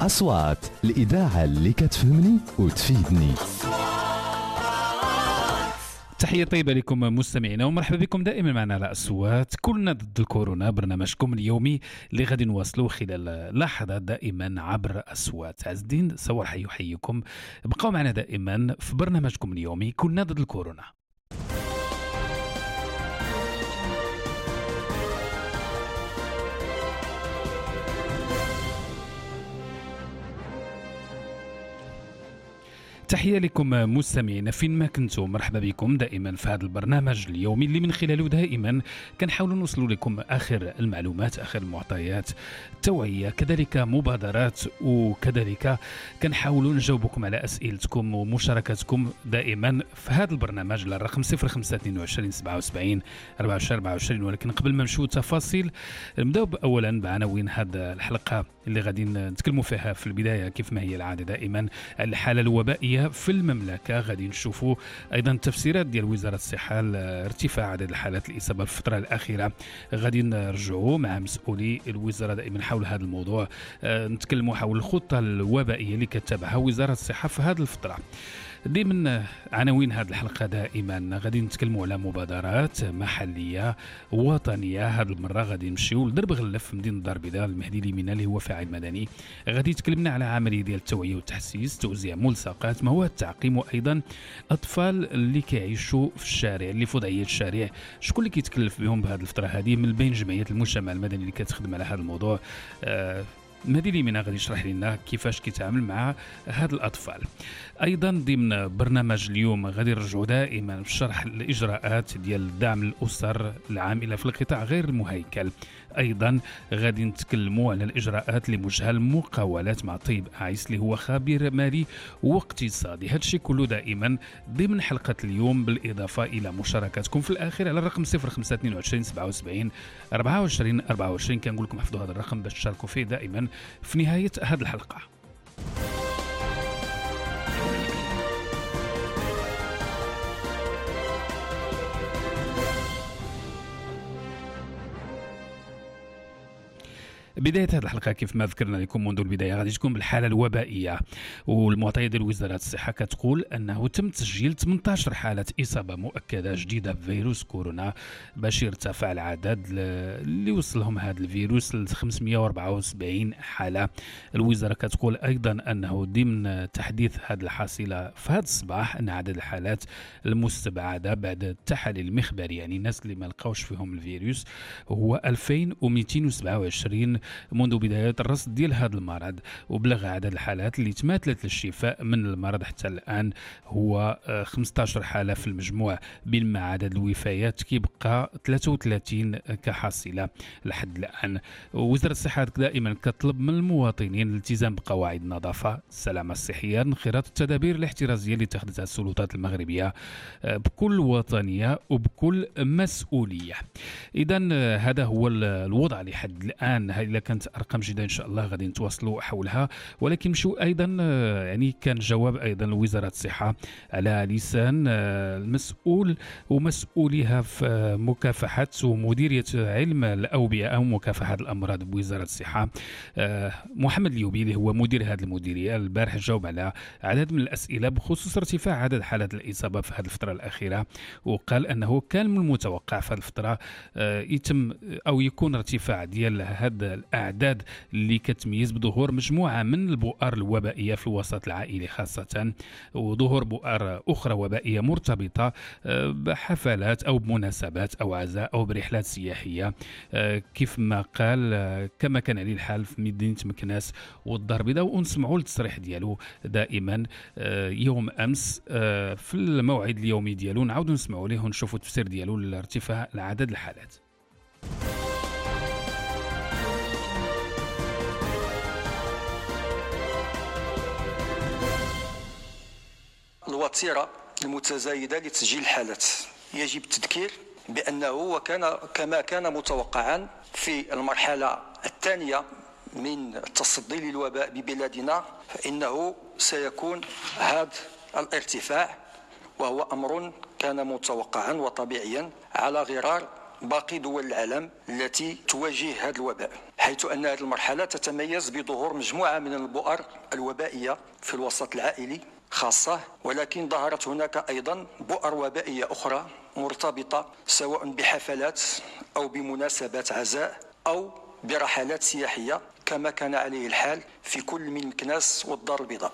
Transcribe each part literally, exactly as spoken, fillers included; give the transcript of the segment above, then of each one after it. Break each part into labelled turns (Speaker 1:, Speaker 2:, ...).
Speaker 1: أصوات الإذاعة اللي كتفهمني وتفيدني.
Speaker 2: تحية طيبة لكم مستمعينا ومرحبا بكم دائما معنا على أصوات كلنا ضد الكورونا، برنامجكم اليومي اللي غادي نواصلوا خلال لحظات دائما عبر أصوات. عز الدين صور حي يحييكم، بقوا معنا دائما في برنامجكم اليومي كلنا ضد الكورونا. تحية لكم مستمعينا فين ما كنتم، مرحبا بكم دائما في هذا البرنامج اليومي اللي من خلاله دائما كنحاولوا نوصلوا لكم آخر المعلومات، آخر المعطيات، توعية، كذلك مبادرات، وكذلك كنحاولوا نجاوبكم على أسئلتكم ومشاركاتكم دائما في هذا البرنامج على الرقم صفر خمسة اثنين وعشرين سبعة وسبعين أربعة وعشرين أربعة وعشرين. ولكن قبل ما نمشيو تفاصيل نبداو أولا بعناوين هذه الحلقة اللي غادي نتكلموا فيها في البداية كيف ما هي العادة دائما الحالة الوبائية في المملكة. غادي نشوفوا أيضا تفسيرات ديال وزارة الصحة ارتفاع عدد الحالات الإصابة في الفترة الأخيرة. غادي نرجعوا مع مسؤولي الوزارة دائما حول هذا الموضوع، نتكلموا حول الخطة الوبائية اللي كتبعها وزارة الصحة في هذه الفترة. ضمن عناوين هذه الحلقة دائما غادي نتكلموا على مبادرات محلية وطنية. هذه المرة غادي نمشيو لدرب غلف في مدينة الدار البيضاء، المهدي اليمينة اللي هو فاعل مدني. غادي يتكلمنا على عملية ديال التوعية والتحسيس، توزيع ملصقات، مواد التعقيم، وأيضا أطفال اللي كيعيشوا في الشارع، اللي في وضعية الشارع، شكون اللي كيتكلف بهم بهذه الفترة هذه من بين جمعيات المجتمع المدني اللي كتخدم على هذا الموضوع. آه مهدي اليمينة غادي يشرح لنا كيفاش كيتعامل مع هاد الأطفال. أيضا ضمن برنامج اليوم غادي نرجعوا دائما في شرح الإجراءات ديال دعم الأسر العاملة في القطاع غير المهيكل. أيضا غادي نتكلموا على الإجراءات اللي موجهة للمقاولات مع طيب عايس اللي هو خبير مالي واقتصادي. هادشي كله دائما ضمن حلقة اليوم، بالإضافة إلى مشاركاتكم في الآخر على الرقم صفر خمسة اثنين وعشرين سبعة وسبعين أربعة وعشرين أربعة وعشرين. كنقول لكم حفظوا هذا الرقم باش تشاركوا فيه دائما في نهاية هذه الحلقة. بداية هذه الحلقة كيف ما ذكرنا لكم منذ البداية غادي تكون بالحالة الوبائية، والمعطيات ديال وزارة الصحة كتقول أنه تم تسجيل ثمانية عشر حالة إصابة مؤكدة جديدة بفيروس كورونا، باش يرتفع العدد اللي وصلهم هذا الفيروس ل خمسمائة وأربعة وسبعين حالة. الوزارة كتقول أيضا أنه ضمن تحديث هذه الحاصلة في هذا الصباح أن عدد الحالات المستبعدة بعد التحاليل المخبرية، يعني الناس اللي ما لقاوش فيهم الفيروس، هو ألفين ومئتين وسبعة وعشرين منذ بداية الرصد ديال هذا المرض. وبلغ عدد الحالات اللي تماثلت للشفاء من المرض حتى الآن هو خمسة عشر حالة في المجموع، بينما عدد الوفيات كيبقى ثلاثة وثلاثين كحاصلة لحد الآن. وزارة الصحة دائما كتطلب من المواطنين الالتزام بقواعد النظافة، السلامة الصحية، انخراط التدابير الاحترازية اللي اتخذتها السلطات المغربية بكل وطنية وبكل مسؤولية. إذن هذا هو الوضع لحد الآن. إلا كانت أرقام جديدة إن شاء الله غادي نتواصلوا حولها، ولكن نمشيو أيضا يعني كان جواب أيضا لوزارة الصحة على لسان المسؤول ومسؤوليها في مكافحة ومديرية علم الأوبئة أو مكافحة الأمراض بوزارة الصحة، محمد اليوبي اللي هو مدير هذه المديرية. البارح جاوب على عدد من الأسئلة بخصوص ارتفاع عدد حالات الإصابة في هذه الفترة الأخيرة، وقال أنه كان من المتوقع في هذه الفترة يتم أو يكون ارتفاع ديال هذا الأعداد اللي كتميز بظهور مجموعة من البؤر الوبائية في الوسط العائلي خاصة، وظهور بؤر أخرى وبائية مرتبطة بحفلات أو بمناسبات أو عزاء أو برحلات سياحية، كيف ما قال كما كان عليه الحال في مدينة مكناس والدار البيضاء. ونسمعوا التصريح ديالو دائما يوم أمس في الموعد اليومي ديالو، نعاودوا نسمعوا ليه ونشوفوا التفسير ديالو لارتفاع عدد الحالات.
Speaker 3: الوتيرة المتزايدة لتسجيل الحالات يجب التذكير بأنه وكان كما كان متوقعا في المرحلة الثانية من التصدي للوباء ببلادنا، فإنه سيكون هذا الارتفاع، وهو أمر كان متوقعا وطبيعيا على غرار باقي دول العالم التي تواجه هذا الوباء، حيث أن هذه المرحلة تتميز بظهور مجموعة من البؤر الوبائية في الوسط العائلي خاصة، ولكن ظهرت هناك أيضا بؤر وبائية أخرى مرتبطة سواء بحفلات أو بمناسبات عزاء أو برحلات سياحية، كما كان عليه الحال في كل من مكناس والدار البيضاء.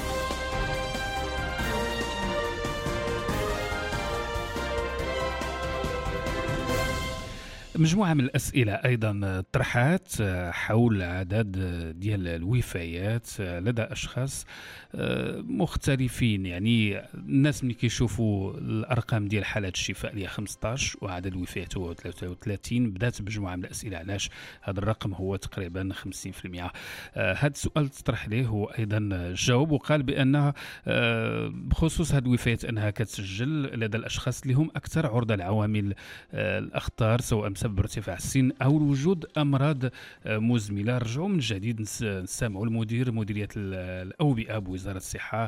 Speaker 2: مجموعة من الأسئلة أيضا طرحت حول عدد ديال الوفيات لدى أشخاص مختلفين. يعني الناس ملي كيشوفوا الأرقام ديال حالات الشفاء اللي هي خمسطاش وعدد الوفيات هو ثلاثة وثلاثين، بدات بمجموعة من الأسئلة علاش هذا الرقم هو تقريبا خمسين بالمئة. هذا السؤال تطرح ليه هو أيضا جاوب وقال بأن بخصوص هذه الوفيات أنها كتسجل لدى الأشخاص اللي هم أكثر عرضة لعوامل الأخطار سواء بسبب ارتفاع السن أو وجود أمراض مزمنة. رجعوا من جديد نسمعوا المدير مديرية الأوبئة بوزارة الصحة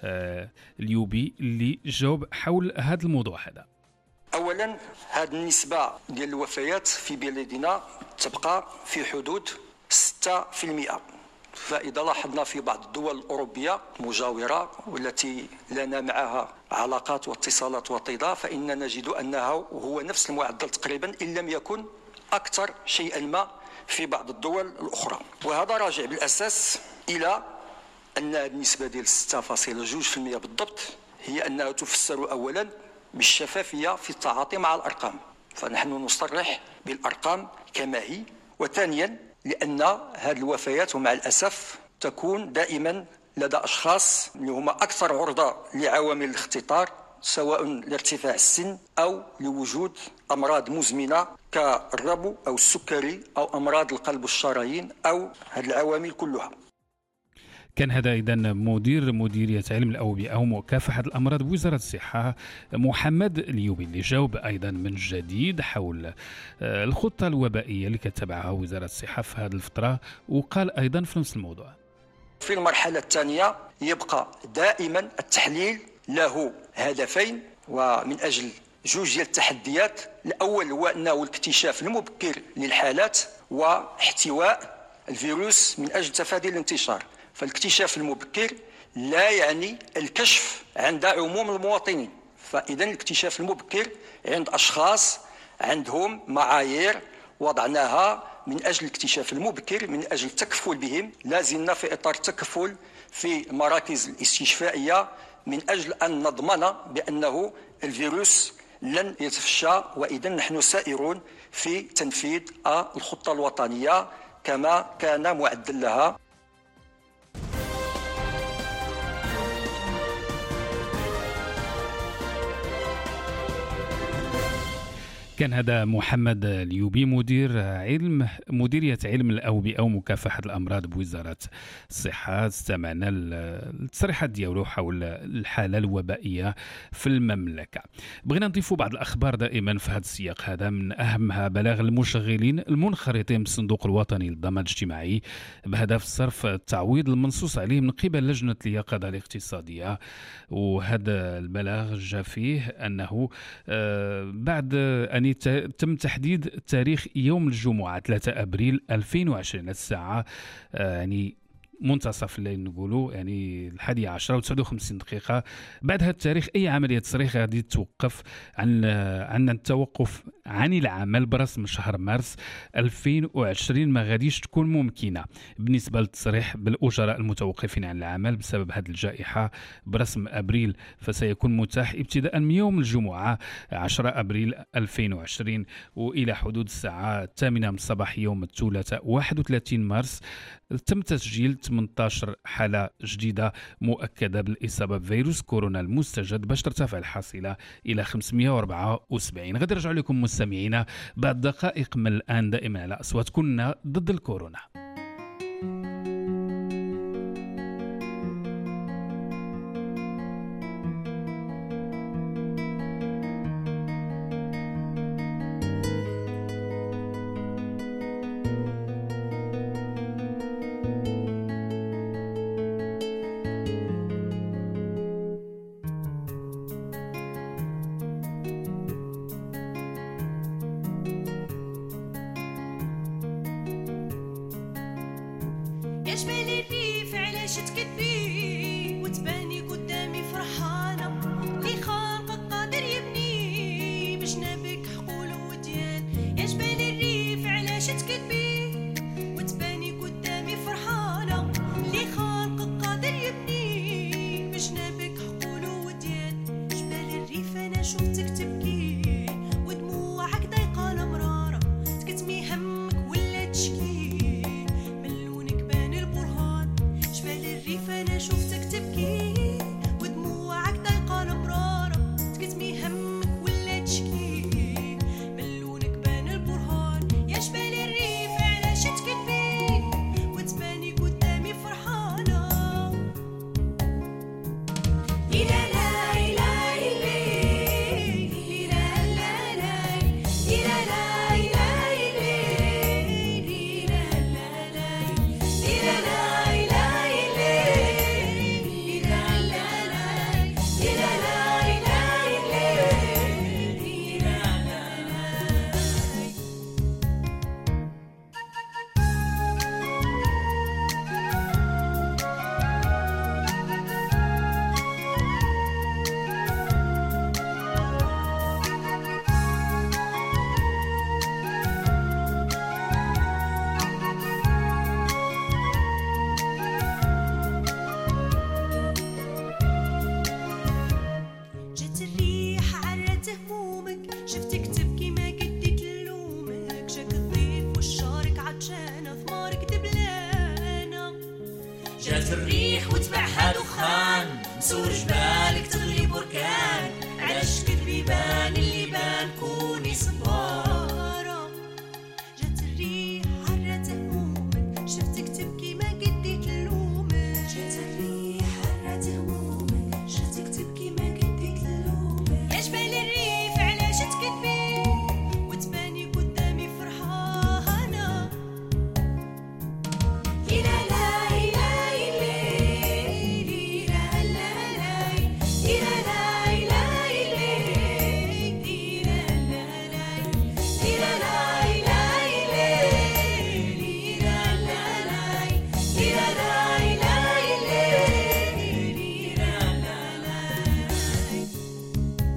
Speaker 2: اليوبي اللي جاوب حول هذا الموضوع هذا.
Speaker 3: أولا، هذه النسبة ديال الوفيات في بلادنا تبقى في حدود ستة بالمئة، فإذا لاحظنا في بعض الدول الأوروبية المجاورة والتي لنا معها علاقات واتصالات وطيدة، فإننا نجد أنه هو نفس المعدل تقريبا إن لم يكن أكثر شيئا ما في بعض الدول الأخرى. وهذا راجع بالأساس إلى أن النسبة ديال ستة فاصلة اثنين بالمئة بالضبط هي أنها تفسر أولا بالشفافية في التعاطي مع الأرقام، فنحن نصرح بالأرقام كما هي، وثانيا لأن هذه الوفيات ومع الأسف تكون دائما لدى أشخاص اللي هم أكثر عرضة لعوامل الاختطار سواء لارتفاع السن أو لوجود أمراض مزمنة كالربو أو السكري أو أمراض القلب والشرايين أو هذه العوامل كلها.
Speaker 2: كان هذا إذا مدير مديرية علم الأوبئة ومكافحة الأمراض بوزارة الصحة محمد اليوبي اللي جاوب أيضا من جديد حول الخطة الوبائية اللي كتبعها وزارة الصحة في هذه الفترة، وقال أيضا في نفس الموضوع.
Speaker 3: في المرحلة الثانية يبقى دائما التحليل له هدفين ومن أجل جوج ديال التحديات. الأول هو أنه الاكتشاف المبكر للحالات واحتواء الفيروس من أجل تفادي الانتشار. فالاكتشاف المبكر لا يعني الكشف عند عموم المواطنين، فإذا الاكتشاف المبكر عند أشخاص عندهم معايير وضعناها من أجل الاكتشاف المبكر من أجل التكفل بهم. لازلنا في إطار التكفل في المراكز الاستشفائية من أجل أن نضمن بأنه الفيروس لن يتفشى، وإذا نحن سائرون في تنفيذ الخطة الوطنية كما كان معدل لها.
Speaker 2: كان هذا محمد اليوبي مدير علم مديرية علم الأوبئة ومكافحة الأمراض بوزارة الصحة. استمعنا التصريحات ديالو حول الحالة الوبائية في المملكة. بغينا نضيفوا بعض الأخبار دائما في هذا السياق هذا، من أهمها بلاغ المشغلين المنخرطين بالصندوق الوطني للضمان الاجتماعي بهدف صرف التعويض المنصوص عليه من قبل لجنة اليقظة الاقتصادية. وهذا البلاغ جاء فيه أنه بعد أن تم تحديد تاريخ يوم الجمعة ثلاثة أبريل ألفين وعشرين الساعة يعني منتصف الليل نقولوا، يعني الحادية عشرة وتسعة وخمسين دقيقة. بعد هذا التاريخ أي عملية تصريح غادي توقف عن عن التوقف عن العمل برسم شهر مارس ألفين وعشرين ما غاديش تكون ممكنة بالنسبة للتصريح بالأجراء المتوقفين عن العمل بسبب هذه الجائحة برسم أبريل، فسيكون متاح ابتداء من يوم الجمعة عشرة أبريل ألفين وعشرين وإلى حدود الساعة الثامنة من الصباح يوم الثلاثاء واحد وثلاثين مارس. تم تسجيل ثمانية عشر حالة جديدة مؤكدة بالإصابة بفيروس كورونا المستجد باش ترتفع الحاصلة إلى خمسمئة وأربعة وسبعين. غادي نرجع لكم مستمعينا بعد دقائق من الآن دائما على أصوات كنا ضد الكورونا.
Speaker 4: يا جبال الريف علاش تكذبي وتباني قدامي فرحانة لي خالقك قادر يبني بجنابك حقول وديان يا جبال الريف علاش تكذبي وتباني قدامي فرحانة لي خالقك قادر يبني بجنابك حقول وديان جبال الريف أنا شفتك تبكي ودموعك ضيقة المرارة تكتمي همك ولا تشكي من لونك بان البرهان جبال الريف أنا شفتك تبكي ودموعك ضيقة المرارة تكتمي همك ولا تشكي من لونك بان البرهان يا جبال الريف علاش تكذبي وتباني قدامي فرحانة إلا لا إلا إلا إلا لا لا إلا لا إلا إلا إلا لا لا إلا لا إلا إلا إلا لا لا إلا لا إلا جات الريح عرات همومك شفتك تبكي ما قديت نلومك جاك الضيف والشارك عطشانة ثمارك دبلانة جات الريح وتبعها دخان مسور جبالك تغلي بركان علاش كذبي بان اللي بان كوني صبارة جات الريح عرات همومك شفتك تبكي ما قديت نلومك جات الريح عرات همومك شفتك تبكي ما قديت نلومك يا جبال الريف علاش تكذبي وتباني قدامي فرحانة إلا لا إلا إلا إلا لا لا إلا لا إلا إلا إلا لا لا إلا لا إلا إلا إلا لا لا إلا لا إلا إلا إلا لا لا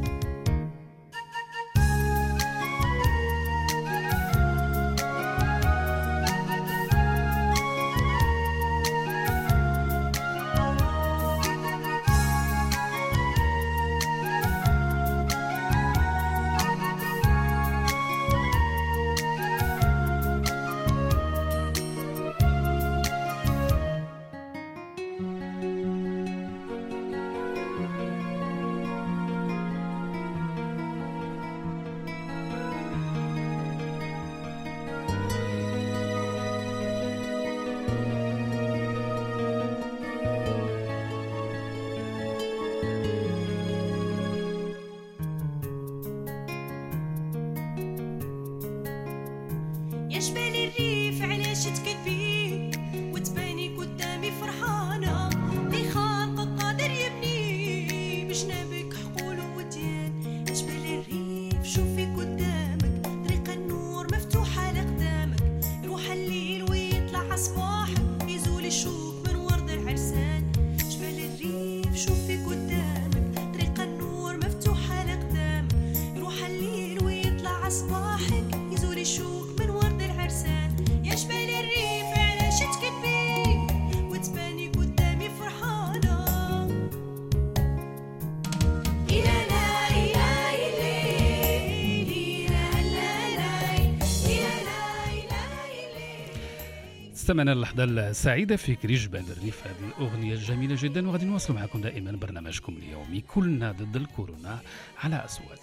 Speaker 4: يا جبال الريف علاش تكذبي وتباني قدامي فرحانة لي خالقك قادر يبني بجنابك حقول وديان يا جبال الريف شوفي قدامك طريق النور مفتوحة لقدامك يروح الليل ويطلع عصباحك يزول الشوك من ورد العرسان جبال الريف شوفي قدامك طريق النور مفتوحة لقدامك يروح الليل ويطلع عصباحك يزول الشوك من ورد العرسان يا جبال الريف علاش تكذبي وتباني قدامي فرحانة إلا لا إلا إلا إلا لا لا إلا لا إلا إلا
Speaker 2: استمعنا اللحظة السعيدة في كري جبال الريف، هذه الأغنية الجميلة جدا، وغادي نواصل معكم دائما برنامجكم اليومي كلنا ضد الكورونا على أصوات.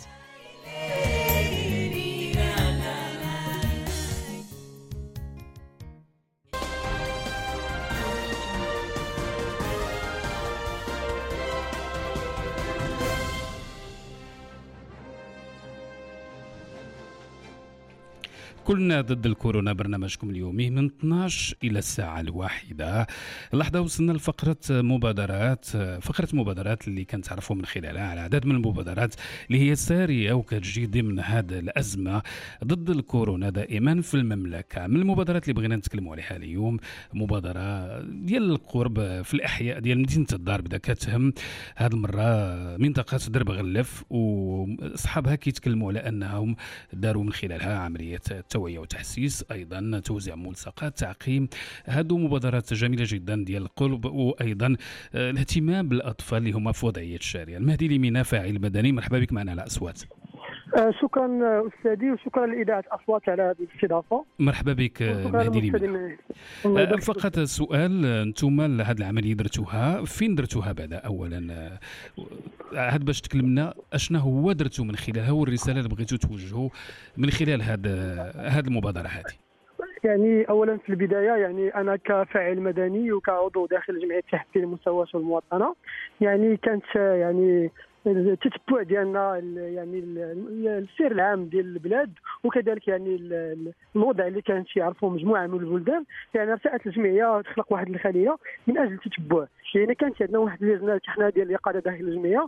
Speaker 2: كلنا ضد الكورونا، برنامجكم اليومي من اثناش إلى الساعة الواحدة. اللحظة وصلنا لفقرة مبادرات، فقرة مبادرات اللي كنتعرفوا من خلالها على عدد من المبادرات اللي هي سارية وكتجي ضمن هذه الأزمة ضد الكورونا دائما في المملكة. من المبادرات اللي بغينا نتكلموا عليها اليوم مبادرة ديال القرب في الأحياء ديال مدينة الدار، بدا كتهم هذه المرة منطقة درب غلف، وأصحابها كيتكلموا على أنهم داروا من خلالها عملية توعية وتحسيس، أيضا توزيع ملصقات تعقيم. هادو مبادرات جميلة جدا ديال القلب، وأيضا الاهتمام بالأطفال اللي هما في وضعية الشارع. المهدي لمينا فاعل مدني، مرحبا بك معنا على أصوات.
Speaker 5: شكرا أستاذي وشكرا لإذاعة أصوات على هذه الاستضافة.
Speaker 2: مرحبا بك مهدي لمينا. فقط سؤال، أنتم هذه العملية درتوها فين درتوها بعدا؟ أولا هاد باش تكلمنا اشنا هو درتو من خلالها والرسالة اللي بغيتو توجهوا من خلال هاد هاد المبادرة هذه.
Speaker 5: يعني أولا في البداية يعني أنا كفاعل مدني وكعضو داخل جمعية تحفيز المساواة والمواطنة، يعني كانت يعني التتبع ديالنا يعني السير العام ديال البلاد وكذلك يعني الوضع اللي كانت يعرفوا مجموعه من البلدان، يعني رسائل الجمعيه تخلق واحد الخليه من اجل التتبع. يعني كانت عندنا واحد اللجنه حنا ديال الإقادة داخل الجمعيه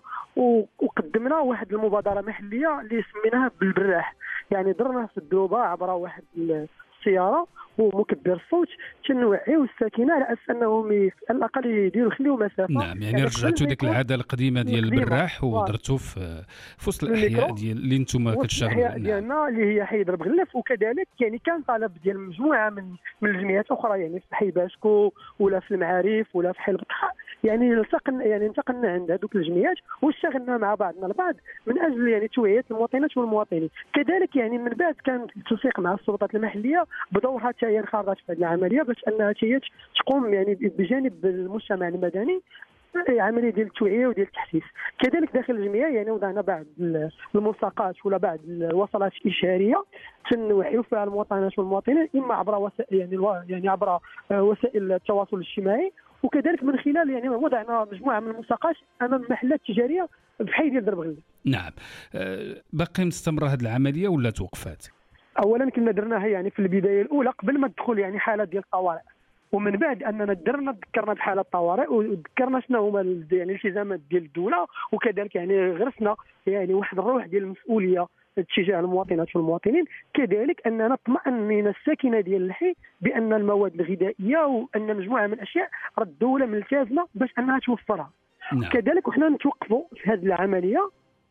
Speaker 5: وقدمنا واحد المبادره محليه اللي سميناها بالبراح. يعني درنا في الدوبه عبر واحد السياره ومكبر الصوت تنوعيو الساكنه على اساس انهم على الاقل يديروا يخليو مسافه.
Speaker 2: نعم، يعني رجعتوا ديك العاده القديمه ديال البراح ودرتوا في في وسط الاحياء ديال اللي نتوما كتشتغلوا.
Speaker 5: الاحياء ديالنا اللي هي حي درب غلف، وكذلك يعني كان طلب ديال مجموعه من من الجمعيات اخرى، يعني في حي باشكو ولا في المعارف ولا في حي البطحاء. يعني التقنا يعني انتقلنا عند هذوك الجمعيات واشتغلنا مع بعضنا البعض من اجل يعني توعيه المواطنات والمواطنين. كذلك يعني من بعد كان التنسيق مع السلطات المحليه بدورها حتى هي انخرطت في هذه العمليه باش انها هي تقوم يعني بجانب المجتمع المدني عمليه ديال التوعيه وديال التحسيس. كذلك داخل الجمعيه يعني وضعنا بعض الملصقات ولا بعض الوصلات اشاريه تنوعيو فيها المواطنات والمواطنين، اما عبر وسائل يعني يعني عبر وسائل التواصل الاجتماعي، وكذلك من خلال يعني وضعنا مجموعه من الملصقات امام محلات تجاريه في حي ديال درب غلف.
Speaker 2: نعم، باقي مستمره هذه العمليه ولا توقفات؟
Speaker 5: اولا كنا درناها يعني في البدايه الاولى قبل ما تدخل يعني حاله ديال الطوارئ، ومن بعد اننا درنا ذكرنا بحاله الطوارئ وذكرنا شنو هما يعني الالتزامات ديال الدوله، وكذلك يعني غرسنا يعني واحد الروح ديال المسؤوليه تجاه المواطنات والمواطنين. كذلك اننا طمأنينا الساكنه ديال الحي بان المواد الغذائيه وان مجموعه من الاشياء راه الدوله ملتزمه باش انها توفرها. نعم. كذلك وحنا نتوقفوا في هذه العمليه.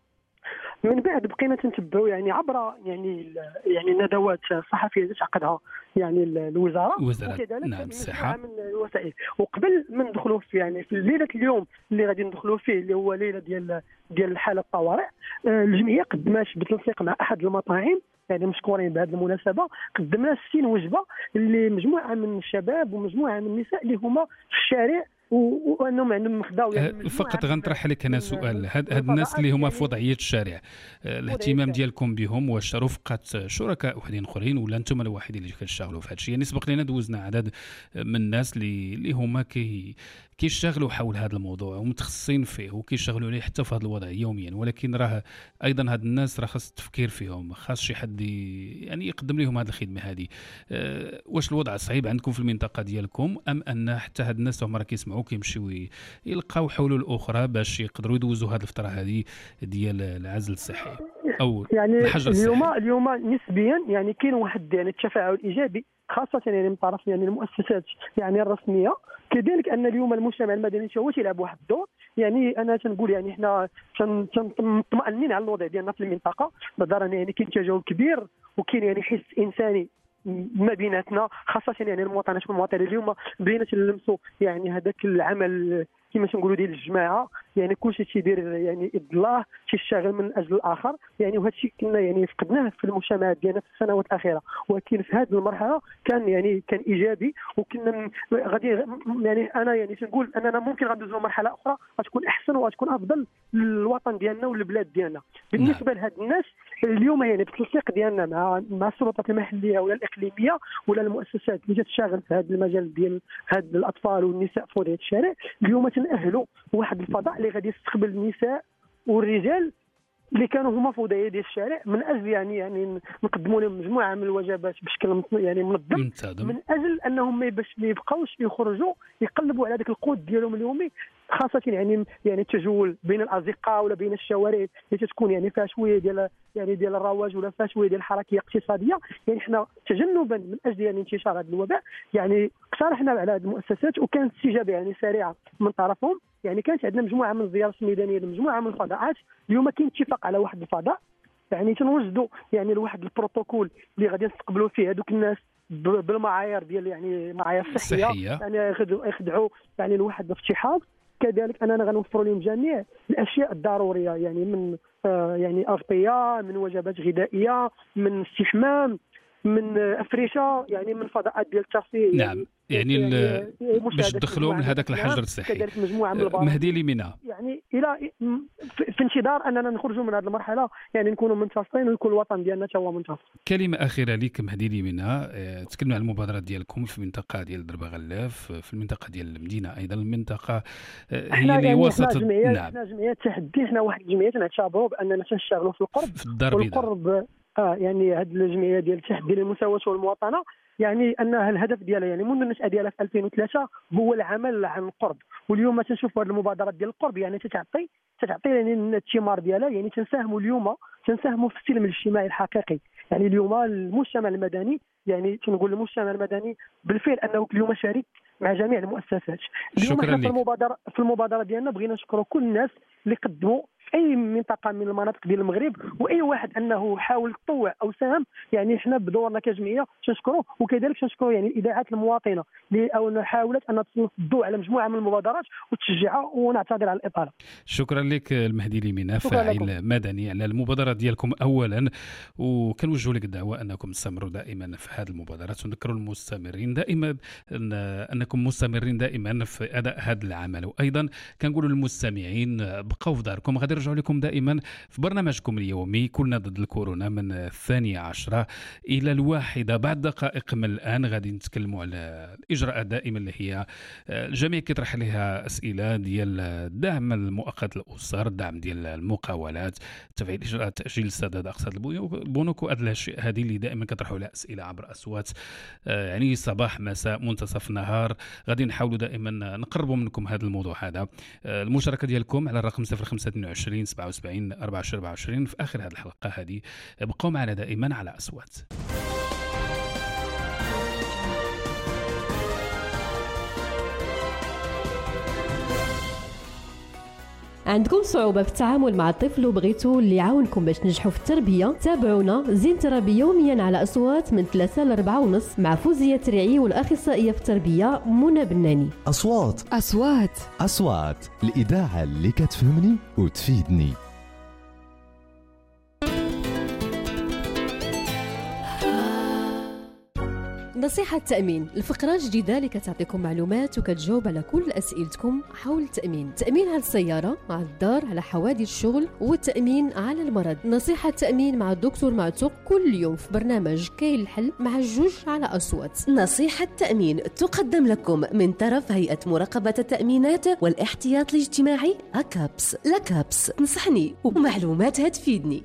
Speaker 5: من بعد بقينا تنتبعوا يعني عبر يعني يعني الندوات الصحفيه اللي تعقدها يعني الوزاره
Speaker 2: وكذلك نعم الصحه
Speaker 5: من الوسائل. وقبل ما ندخلوا في يعني في ليله اليوم اللي غادي ندخلوا فيه اللي هو ليله ديال ديال حاله الطوارئ، الجمعيه قدمات بالتنسيق مع احد المطاعم يعني مشكورين بهذه المناسبه، قدمنا ستين وجبه اللي مجموعه من الشباب ومجموعه من النساء اللي هما في الشارع وانهم عندهم مخداو. يعني
Speaker 2: فقط غنطرح لك انا سؤال، هاد, هاد الناس اللي هما في وضعيه الشارع الاهتمام ديالكم بهم واش رفقه شركاء وحدين اخرين ولا انتم الوحيدين اللي كتشتغلوا في هذا الشيء؟ يعني سبق لنا دوزنا عدد من الناس اللي اللي هما كي كيشتغلوا حول هذا الموضوع ومتخصصين فيه وكيشتغلوا عليه حتى في هذه الوضع يوميا، ولكن راه ايضا هاد الناس راه خاص التفكير فيهم، خاص شي حد يعني يقدم لهم هذه الخدمه هذه. أه واش الوضع صعيب عندكم في المنطقه ديالكم ام ان حتى هاد الناس هما راه كيسمعوا كيمشيو يلقاو حلول اخرى باش يقدروا يدوزوا هذه الفتره هذه ديال العزل الصحي او
Speaker 5: يعني
Speaker 2: الحجر الصحي؟
Speaker 5: اليوم اليوم نسبيا يعني كاين واحد يعني التفاعل ايجابي خاصه يعني من طرف يعني المؤسسات يعني الرسميه. كذلك ان اليوم المجتمع المدني هو تيلعب واحد الدور. يعني انا تنقول يعني احنا مطمئنين على الوضع ديالنا في المنطقه، بالرغم يعني كاين تجاوب كبير وكاين يعني حس انساني ما بيناتنا، خاصه يعني المواطنات والمواطنين اليوم بغينا نلمسوا يعني هذاك العمل كما تنقولوا ديال الجماعه، يعني كلشي تيدير يعني يد الله تيشتغل من اجل الاخر. يعني وهذا الشيء كنا يعني فقدناه في المجتمعات ديالنا في السنوات الاخيره، ولكن في هذه المرحله كان يعني كان ايجابي. وكنا غادي يعني انا يعني تنقول اننا ممكن غندوزوا مرحله اخرى غتكون احسن وغتكون افضل للوطن ديالنا والبلاد ديالنا. بالنسبه لهاد الناس اليوم يعني بالتنسيق ديالنا مع مع السلطات المحليه ولا الاقليميه ولا المؤسسات اللي تشتغل في هذا المجال ديال هاد الاطفال والنساء في وضعيه الشارع، اليوم تنأهلوا واحد الفضاء اللي غادي يستقبل النساء والرجال اللي كانوا هما فضائيين ديال الشارع من اجل يعني يعني نقدموا لهم مجموعه من الوجبات بشكل يعني منظم، من اجل انهم ما باش ما يبقاوش يخرجوا يقلبوا على ذاك القوت ديالهم اليومي، خاصه يعني يعني التجول بين الاصدقاء ولا بين الشوارع اللي تكون يعني فيها شويه ديال يعني ديال الرواج ولا فيها شويه ديال الحركيه اقتصاديه. يعني حنا تجنبا من اجل يعني انتشار هذا الوباء يعني اقترحنا على هذه المؤسسات وكانت استجابه يعني سريعه من طرفهم. يعني كانت عندنا مجموعه من الزيارات الميدانيه لمجموعه من الفضاءات. اليوم كاين اتفاق على واحد الفضاء يعني تنوجدوا يعني لواحد البروتوكول اللي غادي نستقبلوا فيه هذوك الناس بالمعايير ديال يعني معايير صحيه، يعني يخضعوا يعني لواحد الافتحاض. كذلك اننا غنوفروا لهم جميع الاشياء الضروريه يعني من آه يعني اغطيه، من وجبات غذائيه، من استحمام، من افرشه، يعني من فضاءات ديال الترفيه.
Speaker 2: نعم يعني, يعني باش تدخلوهم لهذاك الحجر الصحي.
Speaker 5: كذلك مجموعه من البرامج
Speaker 2: مهدي لمنى يعني
Speaker 5: الى في انتظار اننا نخرجوا من هذه المرحله يعني نكونوا منتصرين ويكون الوطن ديالنا حتى هو منتصر.
Speaker 2: كلمه اخيره لك مهدي لمنى، تكلموا على المبادرات ديالكم في المنطقه ديال درب غلاف، في المنطقه ديال المدينه ايضا، المنطقه هي اللي وسط.
Speaker 5: نعم احنا جمعيه تحدي، احنا واحد الجمعيه تنعتبروا باننا تنشتغلوا في القرب
Speaker 2: في الدار
Speaker 5: والقرب اه يعني هذه الجمعيه ديال التحدي للمساواه والمواطنه، يعني انها الهدف ديالها يعني منذ النشأه ديالها في ألفين وثلاثة هو العمل عن القرب. واليوم تنشوفوا هذه المبادرات ديال القرب يعني تتعطي تتعطي يعني الثمار ديالها. يعني تنساهموا اليوم تنساهموا في السلم الاجتماعي الحقيقي. يعني اليوم المجتمع المدني يعني تنقول المجتمع المدني بالفعل انه اليوم شريك مع جميع المؤسسات. اليوم احنا في المبادره في المبادره ديالنا بغينا نشكروا كل الناس اللي قدموا في اي منطقه من المناطق ديال المغرب، واي واحد انه حاول يتطوع او ساهم. يعني احنا بدورنا كجمعيه تنشكروه، وكذلك تنشكروا يعني الاذاعات المواطنه اللي او حاولت ان تسلط الضوء على مجموعه من المبادرات وتشجعها. ونعتذر على الاطاله.
Speaker 2: شكرا لك المهدي لمنى، فاعل مدني على المبادره ديالكم اولا، وكنوجهوا لك الدعوه انكم تستمروا دائما في هذه المبادرات، ونذكروا المستمرين دائما إن انكم مستمرين دائما في اداء هذا العمل. وايضا كنقولوا للمستمعين بقوا في داركم، غادي نرجعوا لكم دائما في برنامجكم اليومي كلنا ضد الكورونا من الثانية عشرة إلى الواحدة. بعد دقائق من الآن غادي نتكلموا على الإجراءات دائما اللي هي الجميع كيطرح عليها أسئلة ديال الدعم المؤقت للأسر، الدعم ديال المقاولات، تفعيل إجراءات تأجيل سداد أقساط البنوك وهذه الأشياء هذه اللي دائما كيطرحوا عليها أسئلة عبر أصوات يعني صباح مساء منتصف نهار. غادي نحاولوا دائما نقربوا منكم هذا الموضوع هذا. المشاركة ديالكم على الرقم صفر خمسة اثنين وعشرين سبعة وسبعين أربعة وعشرين أربعة وعشرين في آخر هذه الحلقة هذه. بقوا معنا دائما على أصوات.
Speaker 6: عندكم صعوبة في التعامل مع الطفل وبغيتوا اللي يعاونكم باش تنجحوا في التربية؟ تابعونا زين تربية يوميا على أصوات من ثلاثة لأربعة ونص مع فوزية ترعي والأخصائية في التربية منى بناني.
Speaker 1: أصوات
Speaker 7: أصوات
Speaker 1: أصوات الإذاعة اللي كتفهمني وتفيدني.
Speaker 6: نصيحة التأمين، الفقرة الجديدة اللي كتعطيكم معلومات وكتجاوب على كل أسئلتكم حول التأمين. التأمين على السيارة، على الدار، على حوادث الشغل، والتأمين على المرض. نصيحة التأمين مع الدكتور معتوق كل يوم في برنامج كاين الحل مع الجوج على أصوات.
Speaker 8: نصيحة التأمين تقدم لكم من طرف هيئة مراقبة التأمينات والاحتياط الاجتماعي أكابس. لكابس تنصحني ومعلوماتها تفيدني.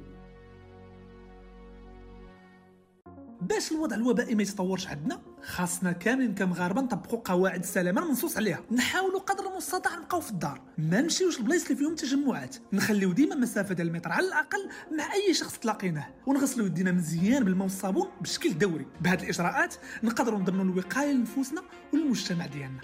Speaker 9: باش الوضع الوبائي ما يتطورش عندنا، خاصنا كاملين كمغاربه نطبقوا قواعد السلامه المنصوص عليها. نحاولوا قدر المستطاع نبقاو في الدار، ما نمشيوش لبلايص اللي فيهم تجمعات، نخليو ديما مسافه ديال المتر على الاقل مع اي شخص تلاقيناه، ونغسلوا يدينا مزيان بالماء والصابون بشكل دوري. بهذه الاجراءات نقدروا نضمنوا الوقايه لنفوسنا والمجتمع ديالنا.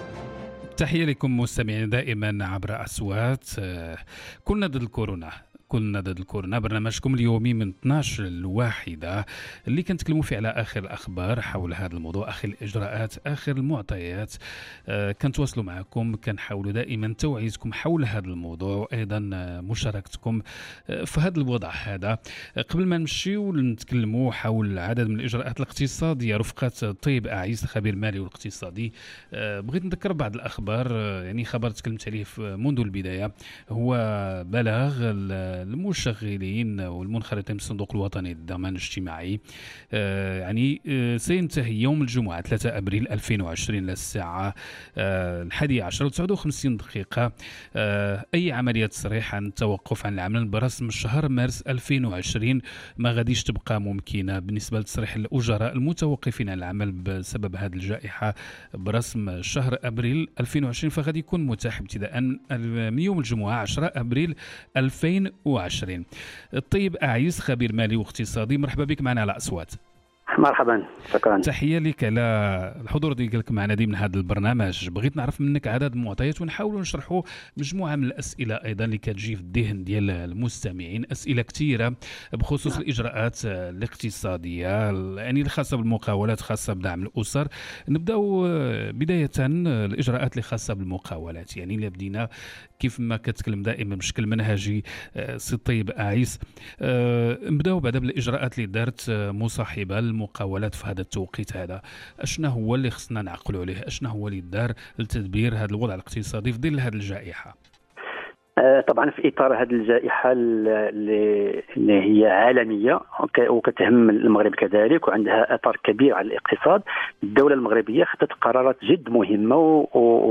Speaker 2: تحية لكم مستمعين دائما عبر أصوات. كنا ضد الكورونا، كل ضد الكورونا، برنامجكم اليومي من اثناش لواحدة اللي كنتكلموا فيه على آخر الأخبار حول هذا الموضوع، آخر الإجراءات، آخر المعطيات. آه كنتواصلوا معكم، كنحاولوا دائما توعيتكم حول هذا الموضوع وأيضا مشاركتكم آه في هذا الوضع هذا. آه قبل ما نمشيو نتكلموا حول عدد من الإجراءات الاقتصادية رفقة طيب أعيس خبير مالي والاقتصادي. آه بغيت نذكر بعض الأخبار. آه يعني خبر تكلمت عليه منذ البداية هو بلاغ المشغلين والمنخرطين بالصندوق الوطني للضمان الاجتماعي. آه يعني آه سينتهي يوم الجمعة ثلاثة أبريل ألفين وعشرين للساعة آه الحادية عشر وتسعة وخمسين دقيقة. آه أي عملية تصريح عن التوقف عن العمل برسم شهر مارس ألفين وعشرين ما غاديش تبقى ممكنة بالنسبة لتصريح الأجراء المتوقفين عن العمل بسبب هذه الجائحة برسم شهر أبريل ألفين وعشرين، فغادي يكون متاح ابتداء من يوم الجمعة عشرة أبريل ألفين وعشرين. الطيب أعيس خبير مالي واقتصادي، مرحبا بك معنا على أصوات.
Speaker 7: مرحبا، شكرا.
Speaker 2: تحية لك على الحضور ديالك معنا ضمن هذا البرنامج. بغيت نعرف منك عدد المعطيات ونحاولوا نشرحوا مجموعة من الأسئلة أيضا اللي كتجي في الذهن ديال المستمعين، أسئلة كثيرة بخصوص الإجراءات الاقتصادية يعني الخاصة بالمقاولات، خاصة بدعم الأسر. نبداو بداية الإجراءات اللي خاصة بالمقاولات، يعني اللي بدينا كيف ما كتكلم دائما بشكل منهجي سي طيب أعيس. نبداو بعدا بالإجراءات اللي دارت مصاحبة المقاولات في هذا التوقيت هذا. اشنا هو اللي خصنا نعقلوا عليه؟ اشنا هو اللي دار لتدبير هذا الوضع الاقتصادي في ظل هذه الجائحة؟
Speaker 7: طبعا في اطار هذه الجائحه اللي هي عالميه وكتهم المغرب كذلك وعندها اثر كبير على الاقتصاد، الدوله المغربيه خدت قرارات جد مهمه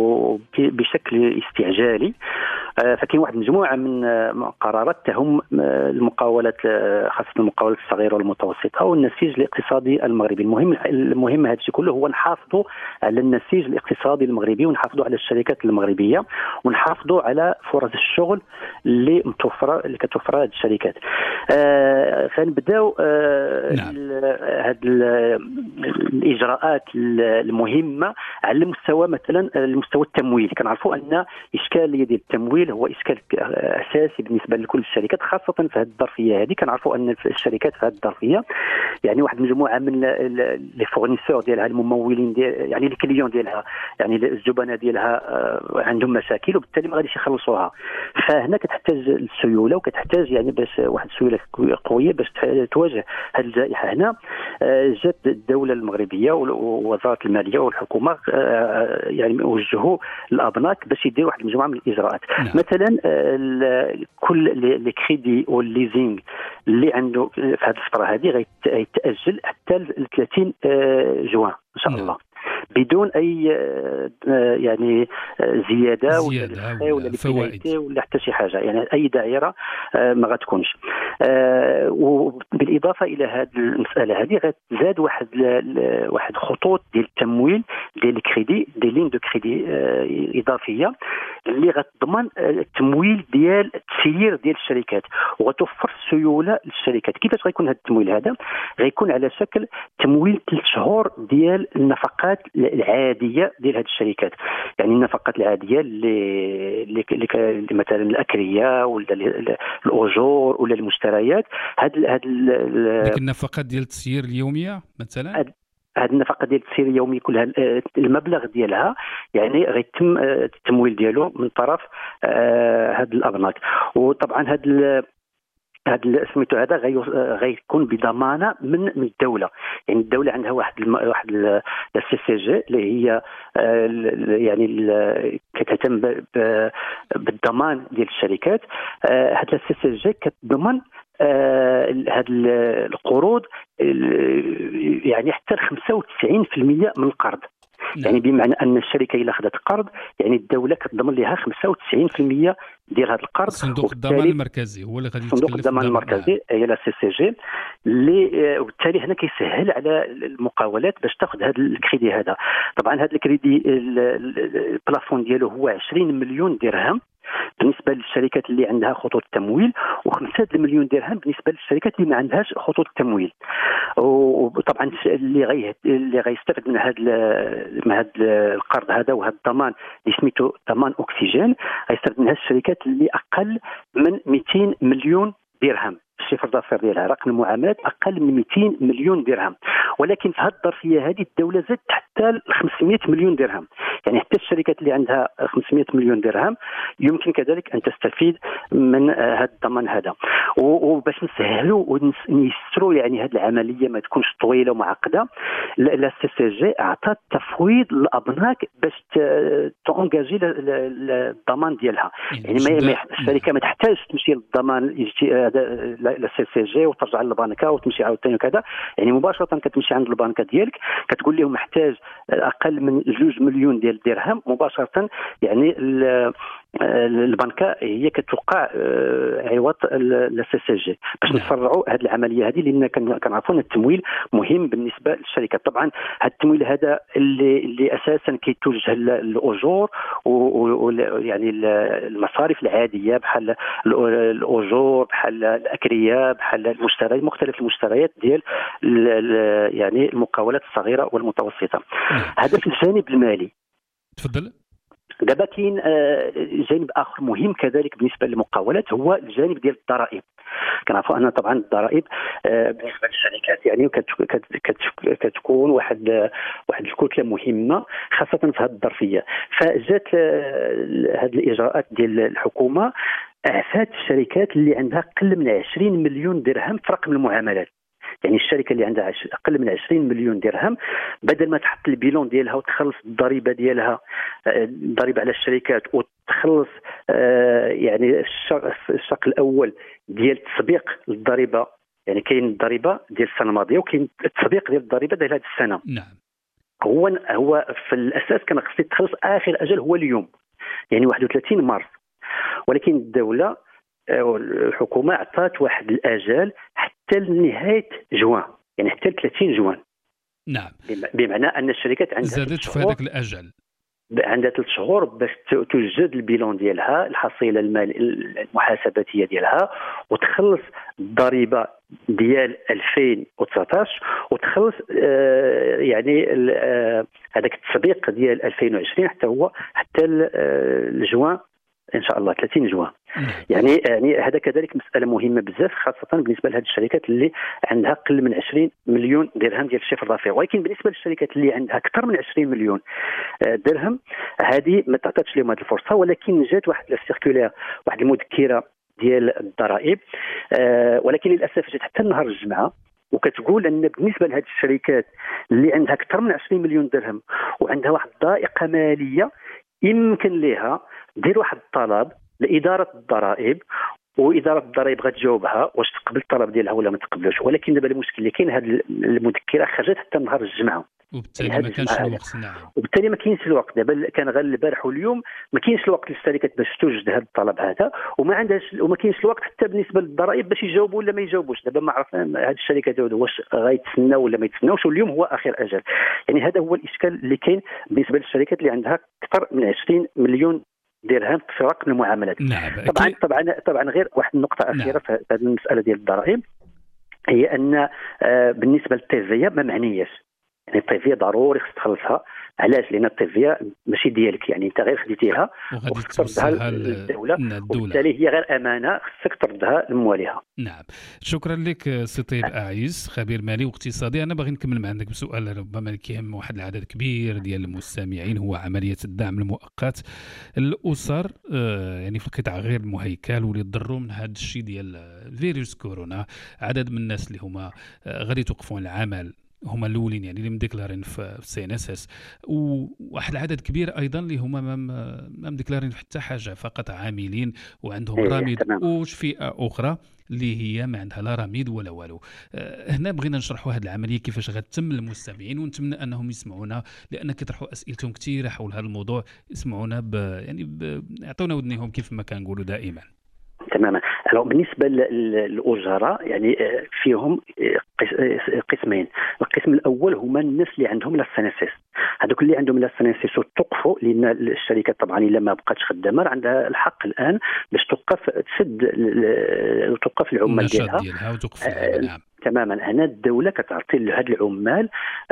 Speaker 7: وبشكل استعجالي. فكاين واحد المجموعه من قرارات تهم المقاولات، خاصه المقاولات الصغيره والمتوسطه والنسيج الاقتصادي المغربي. المهم المهم هذا الشيء كله هو نحافظوا على النسيج الاقتصادي المغربي ونحافظوا على الشركات المغربيه ونحافظوا على فرص الشغل اللي متوفره اللي كتوفرها هذه الشركات. آه فنبداو آه نعم. هذه الاجراءات المهمه على المستوى مثلا المستوى التمويل. كنعرفوا ان اشكاليه ديال التمويل هو اشكال اساسي بالنسبه لكل الشركات، خاصه في هذه الظرفيه هذه. كنعرفوا ان الشركات في هذه الظرفيه يعني واحد المجموعه من لي فورنيسور ديالها، الممولين ديال يعني لي كليون ديالها، يعني الزبناء ديالها عندهم مشاكل وبالتالي ما غاديش يخلصوها. فهنا كتحتاج السيوله وكتحتاج يعني باش واحد السيوله قويه باش تواجه هذه الجائحه. هنا جات الدوله المغربيه ووزاره الماليه والحكومه يعني وجهوا الابناك باش يديروا واحد المجموعه من الاجراءات. نعم. مثلا كل لي كريدي والليزينغ اللي عنده في هذه الفتره هذه غيتاجل حتى ل ثلاثين جوان ان شاء الله. نعم. بدون اي يعني زياده,
Speaker 2: زيادة
Speaker 7: ولا ولا فوائد ولا حتى شي حاجه، يعني اي دائره ما غتكونش. وبالاضافه الى هذه المساله هذه غتزاد واحد واحد خطوط ديال التمويل ديال الكريدي دي لين دو كريدي اضافيه اللي غتضمن التمويل ديال التسيير ديال الشركات وغتوفر السيوله للشركات. كيفاش غيكون هذا التمويل هذا؟ غيكون على شكل تمويل ثلاث شهور ديال النفقات العاديه ديال هذه الشركات، يعني النفقات العاديه اللي اللي مثلا الاكريه ولا الاجور ولا المشتريات. هاد هاد
Speaker 2: ديك النفقات ديال التسيير اليوميه مثلا،
Speaker 7: هذه النفقه ديال التسيير اليومي كلها المبلغ ديالها يعني غيتم التمويل ديالو من طرف هاد الابناك. وطبعا هاد هذا سميتو هذا غيكون بضمانه من من الدوله، يعني الدوله عندها واحد الم... واحد السي سي جي اللي هي يعني كتهتم ب... بالضمان ديال الشركات. هذا السي سي جي كتضمن هذه القروض يعني حتى خمسة وتسعين بالمئة من القرض. يعني بمعنى ان الشركه الا اخذت قرض يعني الدوله كتضمن لها خمسة وتسعين بالمئة ديال هذا القرض.
Speaker 2: صندوق الضمان المركزي هو اللي غادي يتكلف.
Speaker 7: صندوق الضمان المركزي هي لا سي سي جي اللي وبالتالي هنا كيسهل على المقاولات باش تاخذ هذا الكريدي هذا. طبعا هذا الكريدي البلافون ديالو هو عشرين مليون درهم بالنسبه للشركات اللي عندها خطوط تمويل، وخمسة مليون درهم بالنسبه للشركات اللي ما عندهاش خطوط تمويل. وطبعا اللي غي اللي غيستفد من هذا من هذا القرض هذا وهذا الضمان اللي سميتو ضمان اكسجين، غيستفد منها الشركات اللي اقل من مئتين مليون درهم. الشفر الظفير ديالها رقم المعاملات اقل من مئتين مليون درهم. ولكن في هذه الظرفيه هذه الدوله زادت حتى ل خمسمئة مليون درهم، يعني حتى الشركات اللي عندها خمسمئة مليون درهم يمكن كذلك ان تستفيد من هذا الضمان هذا. وباش نسهلوا ونيسروا يعني هذه العمليه ما تكونش طويله ومعقده، لا سي سي جي اعطت تفويض للابناك باش تونجاجي الضمان ديالها. يعني ما الشركه ما تحتاجش تمشي للضمان لا سي سي جي وترجع للبنكه وتمشي عاوتاني وكذا، يعني مباشره كتمشي عند البنكه ديالك كتقول لهم محتاج اقل من جوج مليون ديال الدرهم، مباشره يعني البنكه هي كتوقع عوض السي سي جي باش نسرعوا هذه العمليه هذه، لان كنعرفوا ان التمويل مهم بالنسبه للشركات. طبعا هذا التمويل هذا اللي اللي اساسا كيتوجه للاجور ويعني المصاريف العاديه بحال الاجور بحال الاكريه بحال المشتريات مختلف المشتريات ديال يعني المقاولات الصغيره والمتوسطه. هذا في الجانب المالي.
Speaker 2: تفضل.
Speaker 7: دابا كاين جانب اخر مهم كذلك بالنسبه للمقاولات، هو الجانب ديال الضرائب. كنعرفوا ان طبعا الضرائب بالنسبه للشركات يعني كتكون واحد واحد الكتله مهمه خاصه في هذه الظرفيه. فجات هذه الاجراءات ديال الحكومه اعفات الشركات اللي عندها اقل من عشرين مليون درهم في رقم المعاملات. يعني الشركه اللي عندها اقل من عشرين مليون درهم بدل ما تحط البيلون ديالها وتخلص الضريبه ديالها الضريبه على الشركات وتخلص يعني الشق الاول ديال التسبيق للضريبه، يعني كاين الضريبه ديال السنه الماضيه وكاين التسبيق ديال الضريبه ديال هذه السنه.
Speaker 2: نعم.
Speaker 7: هو هو في الاساس كان خصك تخلص اخر اجل هو اليوم، يعني واحد وثلاثين مارس، ولكن الدوله الحكومه عطات واحد الاجال حتى لنهايه جوان، يعني حتى ثلاثين جوان.
Speaker 2: نعم.
Speaker 7: بمعنى ان الشركات عندها
Speaker 2: زادت في هذاك الاجل،
Speaker 7: عندها ثلاث شهور باش توجد البيلون ديالها الحصيله المال المحاسباتيه ديالها وتخلص الضريبه ديال ألفين وتسعطاش وتخلص آه يعني آه هذاك التسبيق ديال ألفين وعشرين حتى هو حتى الجوان ان شاء الله ثلاثين جوان. يعني يعني هذا كذلك مساله مهمه بزاف خاصه بالنسبه لهذه الشركات اللي عندها اقل من عشرين مليون درهم ديال الشفر الظفير. ولكن بالنسبه للشركات اللي عندها اكثر من عشرين مليون درهم هذه ما تعطاتش لهم هذه الفرصه، ولكن جات واحد السيركولير واحد المذكره ديال الضرائب آه ولكن للاسف جات حتى نهار الجمعه وكتقول ان بالنسبه لهذه الشركات اللي عندها اكثر من عشرين مليون درهم وعندها واحد ضائقه ماليه يمكن لها دير واحد الطلب لاداره الضرائب، واداره الضرائب غتجاوبها واش تقبل الطلب ديالها ولا ما تقبلوش. ولكن دابا المشكل اللي كاين هذه المذكره خرجت حتى نهار الجمعه
Speaker 2: وبالتالي يعني ما كانش الوقت. نعم.
Speaker 7: وبالتالي ما كاينش الوقت. دابا كان غير البارح واليوم ما كاينش الوقت للشركات باش توجد هذا الطلب هذا، وما عندهاش وما كاينش الوقت حتى بالنسبه للضرائب باش يجاوبوا ولا ما يجاوبوش. دابا ما عرفنا هذه الشركات واش غيتسناو ولا ما يتسناوش، واليوم هو اخر اجل. يعني هذا هو الاشكال اللي كاين بالنسبه للشركات اللي عندها اكثر من عشرين مليون درهم في رقم المعاملات.
Speaker 2: نعم.
Speaker 7: طبعا طبعا طبعا غير واحد النقطه اخيره. نعم. في هذه المساله ديال الضرائب هي ان بالنسبه للتيفيا ما معنياش، يعني التيفيا ضروري خصك تخلصها. علاش؟ لان التيفيا ماشي ديالك، يعني انت غير خديتيها وخصك تردها للدوله، وبالتالي هي غير امانه خصك تردها لمواليها.
Speaker 2: نعم. شكرا لك سي طيب اعيس، خبير مالي واقتصادي. انا باغي نكمل مع عندك بسؤال ربما كيهم واحد العدد كبير ديال المستمعين، هو عمليه الدعم المؤقت للاسر آه يعني في القطاع غير المهيكل واللي تضروا من هذا الشيء ديال فيروس كورونا. عدد من الناس اللي هما آه غادي يتوقفون العمل هما الاولين، يعني اللي مديكلارين في السي ان اس اس، وواحد العدد كبير ايضا اللي هما ما مديكلارين حتى حاجه، فقط عاملين وعندهم رميد، وش فئه اخرى اللي هي ما عندها لا رميد ولا والو. هنا بغينا نشرحوا هذه العمليه كيفاش غتتم للمستمعين، ونتمنى انهم يسمعونا لان كيطرحوا اسئلتهم كثيره حول هذا الموضوع. يسمعونا ب... يعني ب... يعطونا ودنيهم كيف ما كنقولوا دائما.
Speaker 7: تماما. بالنسبه للاجراء يعني فيهم قسمين. القسم الاول هما الناس اللي عندهم لا سي ان اس اس، هذوك اللي عندهم لا سنسيسو توقفوا، لان الشركات طبعا الا ما بقاتش خدامه عندها الحق الان باش توقف تسد توقف العمال ديالها,
Speaker 2: ديالها وتوقف آه نعم.
Speaker 7: تماما. هنا الدوله كتعطي لهاد العمال